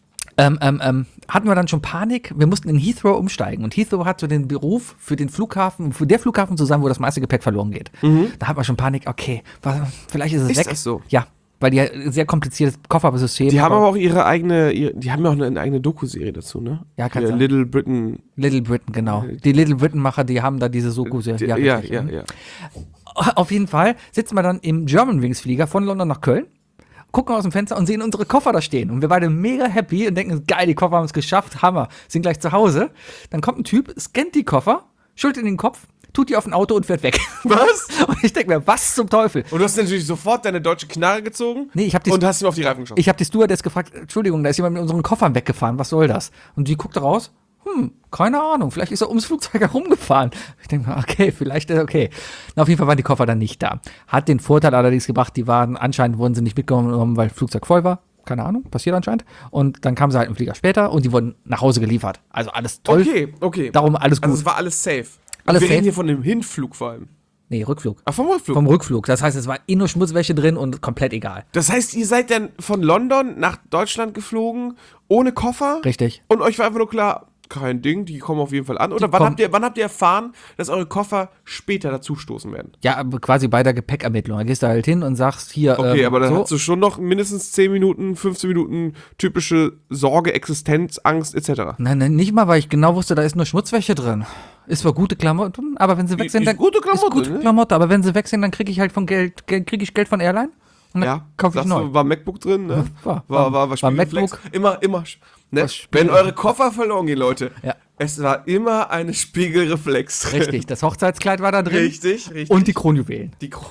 hatten wir dann schon Panik. Wir mussten in Heathrow umsteigen. Und Heathrow hat so den Beruf für den Flughafen, für der Flughafen zu sein, wo das meiste Gepäck verloren geht. Da hat man schon Panik, okay, vielleicht ist es Ist weg. das so? Ja, weil die ein sehr kompliziertes Koffersystem Die haben aber auch ihre eigene, die haben ja auch eine eigene Doku-Serie dazu, ne? Ja, kann Hier, sein. Little Britain. Little Britain, genau. Die Little Britain-Macher, die haben da diese Soku-Serie. Ja. richtig. Auf jeden Fall sitzen wir dann im Germanwings-Flieger von London nach Köln, gucken aus dem Fenster und sehen unsere Koffer da stehen. Und wir beide mega happy und denken, geil, die Koffer haben es geschafft, Hammer, sind gleich zu Hause. Dann kommt ein Typ, scannt die Koffer, schüttelt in den Kopf, tut die auf ein Auto und fährt weg. Was? Und ich denke mir, was zum Teufel? Und du hast natürlich sofort deine deutsche Knarre gezogen Nee, ich hab die- und hast ihm auf die Reifen geschossen. Ich habe die Stewardess gefragt, Entschuldigung, da ist jemand mit unseren Koffern weggefahren, was soll das? Und die guckte raus, keine Ahnung, vielleicht ist er ums Flugzeug herumgefahren. Ich denke mir, okay, vielleicht ist er okay. Na, auf jeden Fall waren die Koffer dann nicht da. Hat den Vorteil allerdings gebracht, anscheinend wurden sie nicht mitgenommen, weil das Flugzeug voll war. Keine Ahnung, passiert anscheinend. Und dann kamen sie halt im Flieger später und die wurden nach Hause geliefert. Also alles toll. Okay. Darum alles gut. Also es war alles safe. Alles Wir safe? reden hier von dem Hinflug vor allem. Nee, Rückflug. Ach, vom Rückflug. Vom Rückflug. Das heißt, es war nur Schmutzwäsche drin und komplett egal. Das heißt, ihr seid dann von London nach Deutschland geflogen, ohne Koffer? Richtig. Und euch war einfach nur klar, kein Ding, die kommen auf jeden Fall an. Oder wann habt ihr erfahren, dass eure Koffer später dazustoßen werden? Ja, aber quasi bei der Gepäckermittlung. Da gehst du halt hin und sagst hier. Okay, aber dann so. hast du schon noch mindestens 10 Minuten, 15 Minuten typische Sorge, Existenz, Angst etc. Nein, nicht mal, weil ich genau wusste, da ist nur Schmutzwäsche drin. Ist zwar gute Klamotten, aber wenn sie weg sind, Ist dann. gute Klamotte, ist gute ne? Klamotte, aber wenn sie weg sind, dann kriege ich halt kriege ich Geld von Airline und dann Ja, kaufe ich sagst neu. du, war MacBook drin, ne? War Spiegelreflex. MacBook. Immer. Ne? War Spiegel- Wenn eure Koffer verloren gehen, Leute, Ja. es war immer eine Spiegelreflex drin. Richtig, das Hochzeitskleid war da drin. Richtig. Und die Kronjuwelen. Die Kron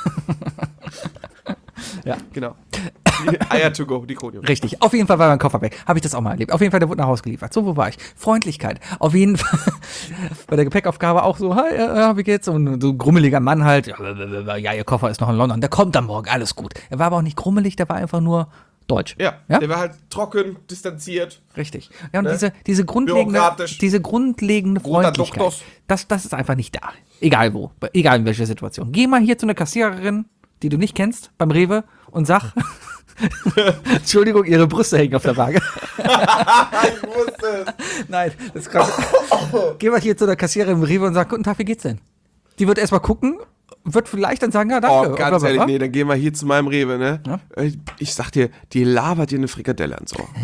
Ja. Genau. Die Eier to go, die Kronio. Richtig, auf jeden Fall war mein Koffer weg. Habe ich das auch mal erlebt. Auf jeden Fall, der wurde nach Hause geliefert. So, wo war ich? Freundlichkeit. Auf jeden Fall bei der Gepäckaufgabe auch so, hi, wie geht's? Und so ein grummeliger Mann halt, ja, ihr Koffer ist noch in London, der kommt am Morgen, alles gut. Er war aber auch nicht grummelig, der war einfach nur deutsch. Ja, Ja? der war halt trocken, distanziert. Richtig. Ja, und Ne? diese grundlegende Roter Freundlichkeit, Doktos. das ist einfach nicht da. Egal wo, egal in welcher Situation. Geh mal hier zu einer Kassiererin, die du nicht kennst, beim Rewe und sag, Entschuldigung, ihre Brüste hängen auf der Waage. Ich wusste es. Nein, das ist gerade. Geh mal hier zu der Kassiererin im Rewe und sag, guten Tag, wie geht's denn? Die wird erstmal gucken, wird vielleicht dann sagen, ja, danke. Oh, ganz ehrlich, nee, dann gehen wir hier zu meinem Rewe, ne? Ja? Ich sag dir, die labert dir eine Frikadelle ans Ohr.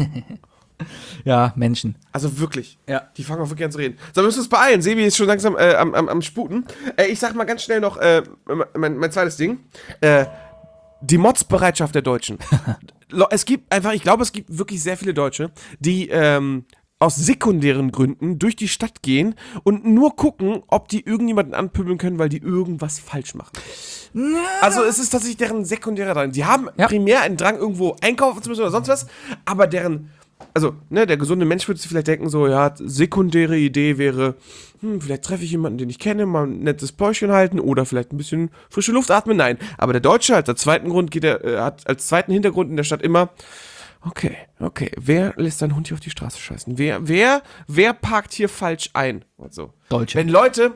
Ja, Menschen. Also wirklich. Ja. Die fangen auch wirklich an zu reden. So, wir müssen uns beeilen. Sebi ist schon langsam am Sputen. Ich sag mal ganz schnell noch mein zweites Ding. Die Motzbereitschaft der Deutschen. Es gibt einfach, ich glaube, es gibt wirklich sehr viele Deutsche, die aus sekundären Gründen durch die Stadt gehen und nur gucken, ob die irgendjemanden anpöbeln können, weil die irgendwas falsch machen. Also es ist tatsächlich deren sekundärer Drang. Die haben Ja. primär einen Drang, irgendwo einkaufen zu müssen oder sonst was, aber der gesunde Mensch würde sich vielleicht denken, so, ja, sekundäre Idee wäre, vielleicht treffe ich jemanden, den ich kenne, mal ein nettes Päuschen halten oder vielleicht ein bisschen frische Luft atmen. Nein, aber der Deutsche hat als zweiten Hintergrund in der Stadt immer, okay, wer lässt seinen Hund hier auf die Straße scheißen? Wer parkt hier falsch ein? Also, Deutsche. Wenn Leute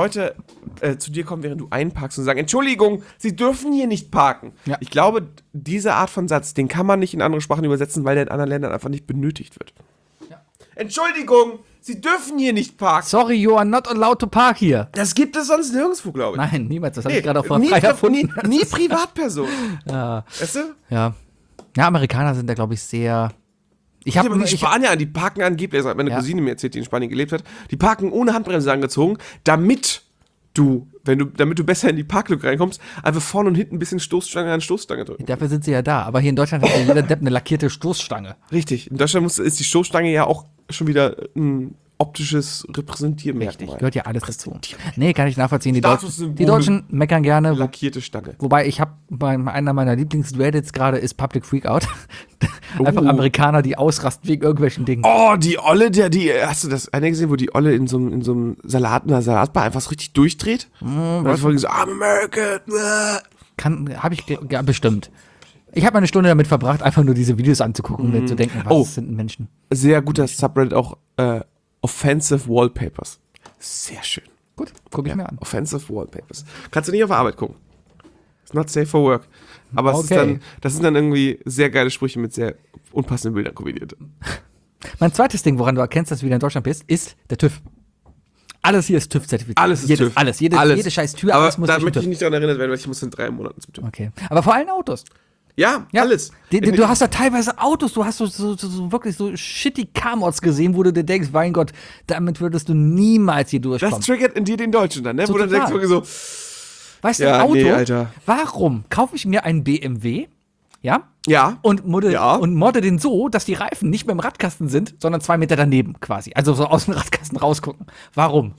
zu dir kommen, während du einparkst und sagen, Entschuldigung, sie dürfen hier nicht parken. Ja. Ich glaube, diese Art von Satz, den kann man nicht in andere Sprachen übersetzen, weil der in anderen Ländern einfach nicht benötigt wird. Ja. Entschuldigung, sie dürfen hier nicht parken. Sorry, you are not allowed to park here. Das gibt es sonst nirgendwo, glaube ich. Nein, niemals. Das habe ich gerade auch nie, frei erfunden. nie Privatperson. Ja. Weißt du? Ja. Ja, Amerikaner sind da, glaube ich, sehr. Die Spanier, die parken angeblich, also meine Cousine mir erzählt, die in Spanien gelebt hat, die parken ohne Handbremse angezogen, damit du besser in die Parklücke reinkommst, einfach vorne und hinten ein bisschen Stoßstange an Stoßstange drücken. Dafür sind sie ja da. Aber hier in Deutschland hat ja jeder Depp eine lackierte Stoßstange. Richtig. In Deutschland ist die Stoßstange ja auch schon wieder ein optisches Repräsentiermerkmal. Gehört ja alles dazu. Nee, kann ich nachvollziehen. Die Statussymbole. Deutschen meckern gerne. Lackierte Stange. Wobei ich habe einer meiner Lieblings-Reddits gerade ist Public Freakout. Einfach Amerikaner, die ausrasten wegen irgendwelchen Dingen. Oh, die Olle, hast du das eine gesehen, wo die Olle in so einem Salat, in einer Salatbar einfach so richtig durchdreht? Und dann so, I'm American. Habe ich ja, bestimmt. Ich habe eine Stunde damit verbracht, einfach nur diese Videos anzugucken und mir zu denken, was sind denn Menschen? Sehr guter Subreddit auch, Offensive Wallpapers. Sehr schön. Gut, gucke ich mir an. Offensive Wallpapers. Kannst du nicht auf der Arbeit gucken. It's not safe for work. Aber das sind dann irgendwie sehr geile Sprüche mit sehr unpassenden Bildern kombiniert. Mein zweites Ding, woran du erkennst, dass du wieder in Deutschland bist, ist der TÜV. Alles hier ist TÜV-zertifiziert. Alles ist TÜV. Alles. Jede scheiß Tür, aber alles muss da durch den möchte ich TÜV. nicht daran erinnert werden, weil ich muss in 3 Monaten zum TÜV. Okay. Aber vor allem Autos. Ja, alles. Du hast da teilweise Autos, du hast so wirklich so shitty Car-Mods gesehen, wo du dir denkst, mein Gott, damit würdest du niemals hier durchkommen. Das triggert in dir den Deutschen dann, ne? So wo du total. denkst wirklich so, Weißt du, ja, ein Auto, nee, Alter. warum kaufe ich mir einen BMW, ja, ja, und modde Ja. den so, dass die Reifen nicht mehr im Radkasten sind, sondern 2 Meter daneben quasi, also so aus dem Radkasten rausgucken. Warum?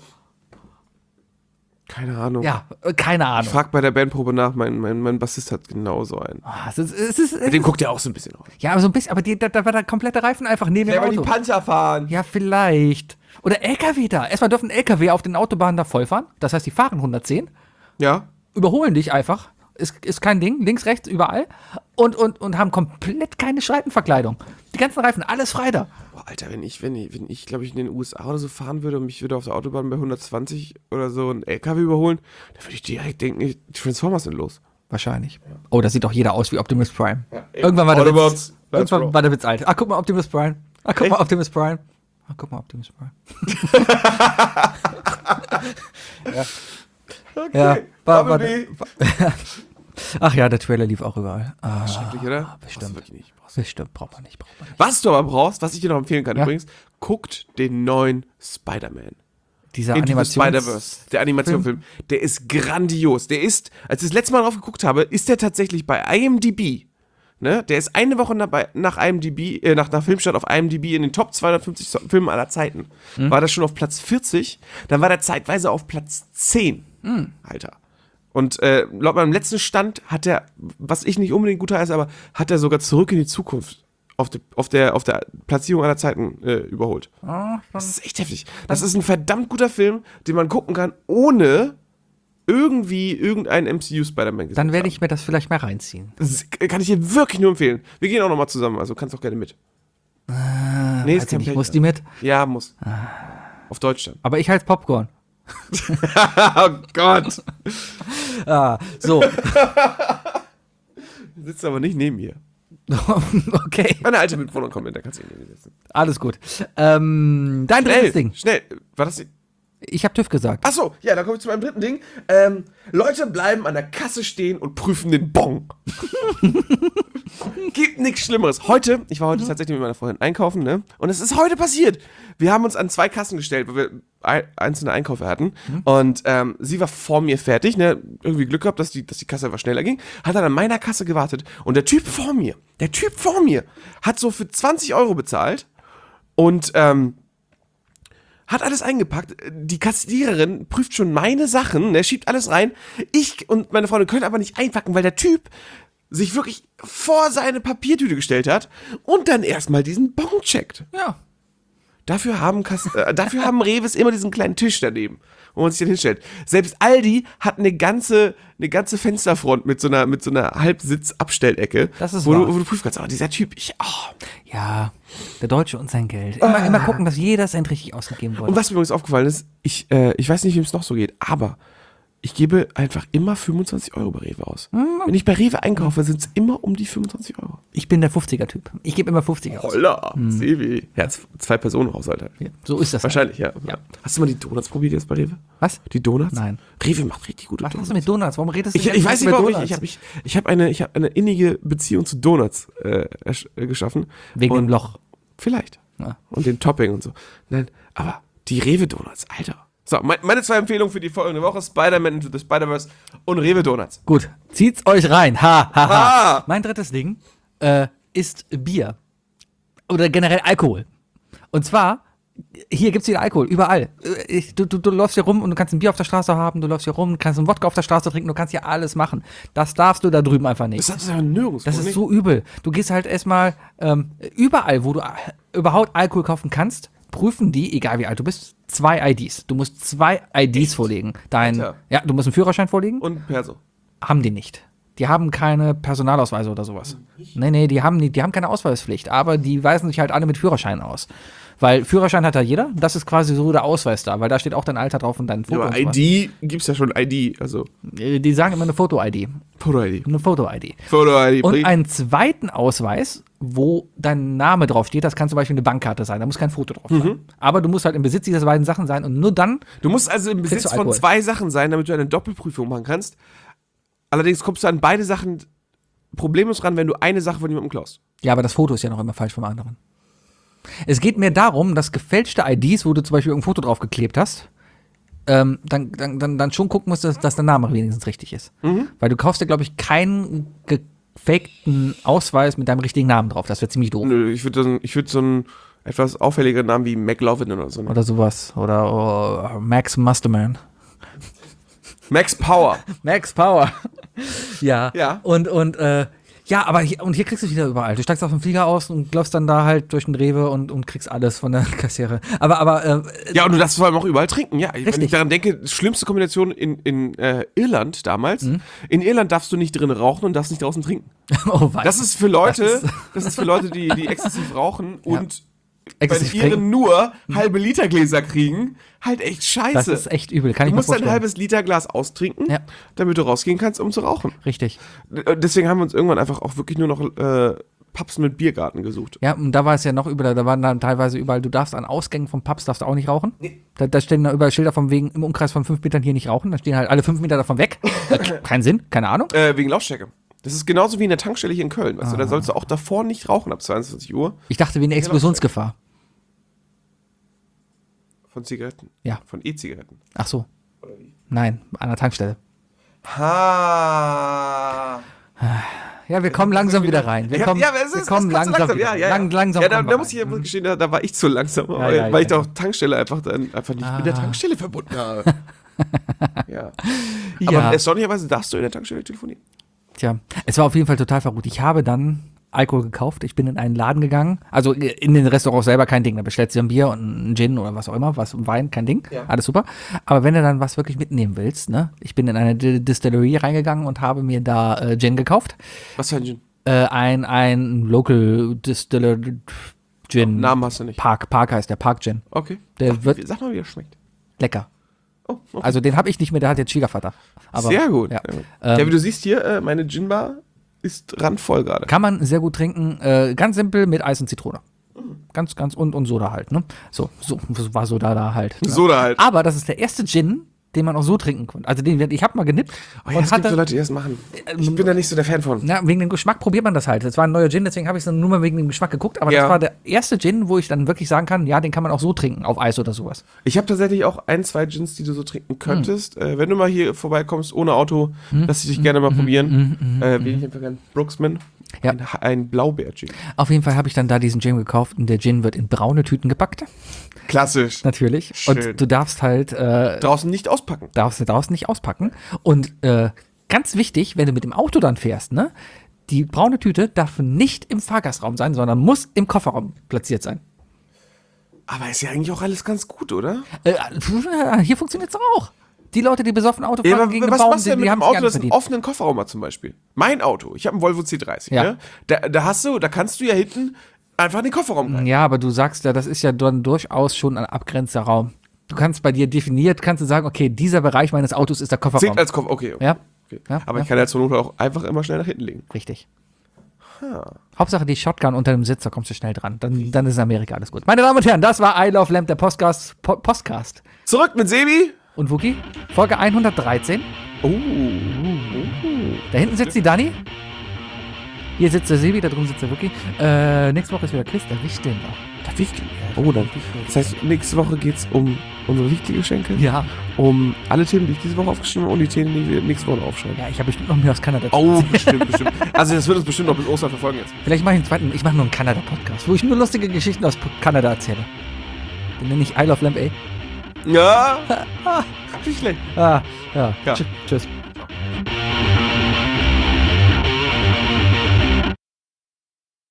keine Ahnung. Ja, keine Ich Ahnung. frag bei der Bandprobe nach, mein Bassist hat genauso einen. Es ist, Mit dem guckt er auch so ein bisschen aus. ja, aber so ein bisschen, aber da war der komplette Reifen einfach neben dem Auto. Panzer fahren. Ja, vielleicht. Oder LKW da. Erstmal dürfen LKW auf den Autobahnen da vollfahren. Das heißt, die fahren 110, Ja. überholen dich einfach. Ist kein Ding. Links, rechts, überall. Und haben komplett keine Scheibenverkleidung. Die ganzen Reifen, alles frei da. Boah, Alter, wenn ich glaube ich, in den USA oder so fahren würde und mich würde auf der Autobahn bei 120 oder so ein LKW überholen, dann würde ich direkt denken, die Transformers sind los. Wahrscheinlich. Oh, da sieht doch jeder aus wie Optimus Prime. Ja, Irgendwann war der Autobots, Witz. let's Irgendwann roll. war der Witz alt. Guck mal, Optimus Prime. Guck mal, Echt? Optimus Prime. Guck mal, Optimus Prime. Ja. Okay. Ja, war- Bumblebee. Ach ja, der Trailer lief auch überall. Schrecklich, oder? bestimmt. Brauchst du wirklich nicht. Bestimmt, braucht man nicht. Was du aber brauchst, was ich dir noch empfehlen kann Ja. übrigens, guckt den neuen Spider-Man. Dieser Into the Animations... Spider-Verse, der Animationsfilm, der ist grandios. Der ist, als ich das letzte Mal drauf geguckt habe, ist der tatsächlich bei IMDb. Ne? Der ist eine Woche nach Filmstart auf IMDb in den Top 250 Filmen aller Zeiten. War das schon auf Platz 40, dann war der zeitweise auf Platz 10. Alter. Und laut meinem letzten Stand hat er, was ich nicht unbedingt gut heiße, aber hat er sogar Zurück in die Zukunft auf der Platzierung aller Zeiten überholt. Das ist echt heftig. Das ist ein verdammt guter Film, den man gucken kann, ohne irgendwie irgendeinen MCU-Spider-Man gesehen Dann werde zu ich mir das vielleicht mal reinziehen. haben. Das kann ich dir wirklich nur empfehlen. Wir gehen auch nochmal zusammen, also kannst auch gerne mit. Nee, Also ich muss die mit. Ja, muss. Auf Deutsch dann. Aber ich halt Popcorn. Oh Gott. So, Sitzt aber nicht neben mir. okay, Meine alte Mitwohnerin kommt mit, da kannst du ihn neben mir sitzen. alles gut. Dein drittes Ding. Schnell. War das die? Ich habe TÜV gesagt. Achso, ja, dann komme ich zu meinem dritten Ding. Leute bleiben an der Kasse stehen und prüfen den Bon. Gibt nichts Schlimmeres. Ich war heute tatsächlich mit meiner Freundin einkaufen, ne? Und es ist heute passiert. Wir haben uns an 2 Kassen gestellt, weil wir einzelne Einkäufe hatten. Und sie war vor mir fertig, ne? Irgendwie Glück gehabt, dass die Kasse etwas schneller ging. Hat dann an meiner Kasse gewartet. Und der Typ vor mir hat so für 20 € bezahlt. Und, hat alles eingepackt. Die Kassiererin prüft schon meine Sachen, ne, schiebt alles rein. Ich und meine Freundin können aber nicht einpacken, weil der Typ sich wirklich vor seine Papiertüte gestellt hat und dann erstmal diesen Bon checkt. Ja. Dafür haben Reves immer diesen kleinen Tisch daneben, wo man sich dann hinstellt. Selbst Aldi hat eine ganze Fensterfront mit so einer Halbsitz-Abstellecke, Das ist wo wahr. du prüfen kannst. Aber dieser Typ, Ja, der Deutsche und sein Geld. Immer gucken, dass jeder Cent richtig ausgegeben wird. Und was mir übrigens aufgefallen ist, ich weiß nicht, wem es noch so geht, aber ich gebe einfach immer 25 € bei Rewe aus. Wenn ich bei Rewe einkaufe, sind es immer um die 25 €. Ich bin der 50er-Typ. Ich gebe immer 50 aus. Holla, Sebi. Ja, 2-Personen-Haushalt. Ja, so ist das. Wahrscheinlich, ja. Ja. Hast du mal die Donuts probiert jetzt bei Rewe? Was? Die Donuts? Nein. Rewe macht richtig gute Was Donuts. hast du mit Donuts? Warum redest du Ich weiß nicht, über warum Donuts? ich habe eine innige Beziehung zu Donuts geschaffen. Wegen Und dem Loch. Vielleicht. Ja. Und dem Topping und so. Nein, aber die Rewe-Donuts, Alter. So, meine 2 Empfehlungen für die folgende Woche: Spider-Man Into the Spider-Verse und Rewe-Donuts. Gut, zieht's euch rein. Ha, ha, ha. Ah. Mein drittes Ding ist Bier. Oder generell Alkohol. Und zwar Hier gibt's wieder Alkohol, überall. Du läufst hier rum und du kannst ein Bier auf der Straße haben, du läufst hier rum, kannst einen Wodka auf der Straße trinken, du kannst hier alles machen. Das darfst du da drüben einfach nicht. Das ist ja nirgends. Das ist so übel. Du gehst halt erstmal überall, wo du überhaupt Alkohol kaufen kannst, prüfen die, egal wie alt du bist, 2 IDs. Du musst 2 IDs vorlegen. Alter. Ja, du musst einen Führerschein vorlegen. Und Perso. Haben die nicht. Die haben keine Personalausweise oder sowas. Nee, die haben keine Ausweispflicht, aber die weisen sich halt alle mit Führerschein aus. Weil Führerschein hat ja jeder, das ist quasi so der Ausweis da, weil da steht auch dein Alter drauf und dein Foto. Ja, und aber sowas. ID gibt's ja schon ID, also Die sagen immer eine Foto-ID. Foto-ID. Eine Foto-ID. Foto-ID. Und einen zweiten Ausweis, wo dein Name drauf steht, das kann zum Beispiel eine Bankkarte sein, da muss kein Foto drauf sein. Aber du musst halt im Besitz dieser beiden Sachen sein und nur dann. Du musst also im Kriegst Besitz du von Alkohol. 2 Sachen sein, damit du eine Doppelprüfung machen kannst. Allerdings kommst du an beide Sachen problemlos ran, wenn du eine Sache von jemandem klaust. Ja, aber das Foto ist ja noch immer falsch vom anderen. Es geht mir darum, dass gefälschte IDs, wo du zum Beispiel ein Foto drauf geklebt hast, dann schon gucken musst, dass der Name wenigstens richtig ist. Weil du kaufst ja, glaube ich, keinen gefakten Ausweis mit deinem richtigen Namen drauf. Das wäre ziemlich doof. Nö, ich würd so einen etwas auffälligeren Namen wie McLovin oder so. Oder sowas. Oder Max Musterman. Max Power. Max Power. Ja. Ja. Und ja, aber hier kriegst du es wieder überall. Du steigst auf den Flieger aus und läufst dann da halt durch den Rewe und kriegst alles von der Kassiere. Aber Ja, und du darfst vor allem auch überall trinken. Ja, wenn Richtig. ich daran denke, schlimmste Kombination in Irland damals. In Irland darfst du nicht drin rauchen und darfst nicht draußen trinken. oh, was? Das ist für Leute, die exzessiv rauchen und bei Exzessiv ihren trinken. nur halbe Liter Gläser kriegen, halt echt scheiße. Das ist echt übel. Kann ich Du mir musst ein vorstellen. halbes Liter Glas austrinken, Ja. damit du rausgehen kannst, um zu rauchen. Richtig. Deswegen haben wir uns irgendwann einfach auch wirklich nur noch Pubs mit Biergarten gesucht. Ja, und da war es ja noch übler. Da waren dann teilweise überall, du darfst an Ausgängen von Pubs darfst du auch nicht rauchen. Nee. Da stehen da überall Schilder von wegen im Umkreis von 5 Metern hier nicht rauchen. Da stehen halt alle 5 Meter davon weg. Kein Sinn, keine Ahnung. Wegen Lautstärke. Das ist genauso wie in der Tankstelle hier in Köln. Weißt du, da sollst du auch davor nicht rauchen ab 22 Uhr. Ich dachte, wie eine Explosionsgefahr. Von Zigaretten. Ja. Von E-Zigaretten. Ach so. Nein, an der Tankstelle. Ha. Ja, wir kommen langsam wieder rein. Wir kommen, aber es wir ist kommen es kommt so langsam, Ja, ja. langsam Ja, kommen da wir muss ich rein. ja gestehen, da war ich zu langsam, ja, weil ich ja. doch Tankstelle einfach nicht mit der Tankstelle verbunden habe. Ja. Aber Ja. erstaunlicherweise darfst du in der Tankstelle telefonieren. Tja, es war auf jeden Fall total verrückt. Ich habe dann Alkohol gekauft. Ich bin in einen Laden gegangen. Also in den Restaurants selber kein Ding. Da bestellst du ein Bier und einen Gin oder was auch immer, Wein, kein Ding. Ja. Alles super. Aber wenn du dann was wirklich mitnehmen willst, ne? Ich bin in eine Distillerie reingegangen und habe mir da Gin gekauft. Was für ein Gin? Ein Local Distiller Gin. Namen hast du nicht. Park heißt der, Park Gin. Okay. Der wird Sag mal, wie er schmeckt. lecker. Oh, okay. Also den habe ich nicht mehr, der hat jetzt Schwiegervater. Aber, Sehr gut. Ja. Ja, wie du siehst hier, meine Ginbar ist randvoll gerade. Kann man sehr gut trinken. Ganz simpel mit Eis und Zitrone. Ganz und Soda halt, ne? So war Soda da halt. Ne? Soda halt. Aber das ist der erste Gin, den man auch so trinken konnte. Also ich habe mal genippt Oh ja, es gibt so Leute, die das machen. Ich bin da nicht so der Fan von. na, wegen dem Geschmack probiert man das halt. Das war ein neuer Gin, deswegen habe ich es nur mal wegen dem Geschmack geguckt. Aber Ja. das war der erste Gin, wo ich dann wirklich sagen kann, ja, den kann man auch so trinken, auf Eis oder sowas. Ich habe tatsächlich auch 1, 2 Gins, die du so trinken könntest. Wenn du mal hier vorbeikommst ohne Auto, lass ich dich gerne mal probieren. Will ich einfach gerne Brooksman. Ja. Ein Blaubeer-Gin. Auf jeden Fall habe ich dann da diesen Gin gekauft und der Gin wird in braune Tüten gepackt. Klassisch. Natürlich. Schön. Und du darfst halt Draußen nicht auspacken. darfst du draußen nicht auspacken. Und ganz wichtig, wenn du mit dem Auto dann fährst, ne, die braune Tüte darf nicht im Fahrgastraum sein, sondern muss im Kofferraum platziert sein. Aber ist ja eigentlich auch alles ganz gut, oder? Hier funktioniert es auch. Die Leute, die besoffen Auto Ja, fahren aber gegen den was Baum, machst du denn die mit haben dem sich Auto, gar nicht das einen verdient. offenen Kofferraum hat zum Beispiel? Mein Auto, ich habe einen Volvo C30, Ja. ne? Da kannst du ja hinten einfach in den Kofferraum rein. Ja, aber du sagst ja, das ist ja dann durchaus schon ein abgrenzter Raum. Du kannst bei dir definiert, kannst du sagen, okay, dieser Bereich meines Autos ist der Kofferraum. Zählt als Kofferraum, okay. Ja, Okay. Ja, Aber ja. ich kann ja zur Not auch einfach immer schnell nach hinten legen. richtig. Hauptsache die Shotgun unter dem Sitz, da kommst du schnell dran. Dann ist in Amerika alles gut. Meine Damen und Herren, das war I Love Lamp, der Postcast. Zurück mit Sebi. Und Wookie, Folge 113. Oh. Da hinten sitzt die Dani. Hier sitzt der Sebi, da drüben sitzt der Wookie. Nächste Woche ist wieder Chris, der wischt den noch. Der Wichtel. Oh, dann. Das heißt, nächste Woche geht es um unsere Wichtelgeschenke. Ja. Um alle Themen, die ich diese Woche aufgeschrieben habe und die Themen, die wir nächste Woche aufschreiben. Ja, ich habe bestimmt noch mehr aus Kanada. Oh, bestimmt. Also das wird uns bestimmt noch bis Ostern verfolgen jetzt. Vielleicht mache ich einen zweiten, ich mache nur einen Kanada-Podcast, wo ich nur lustige Geschichten aus Kanada erzähle. Den nenne ich I Love Lamp A. Ja. Nicht schlecht. Ah, ja. Ja. Tschüss.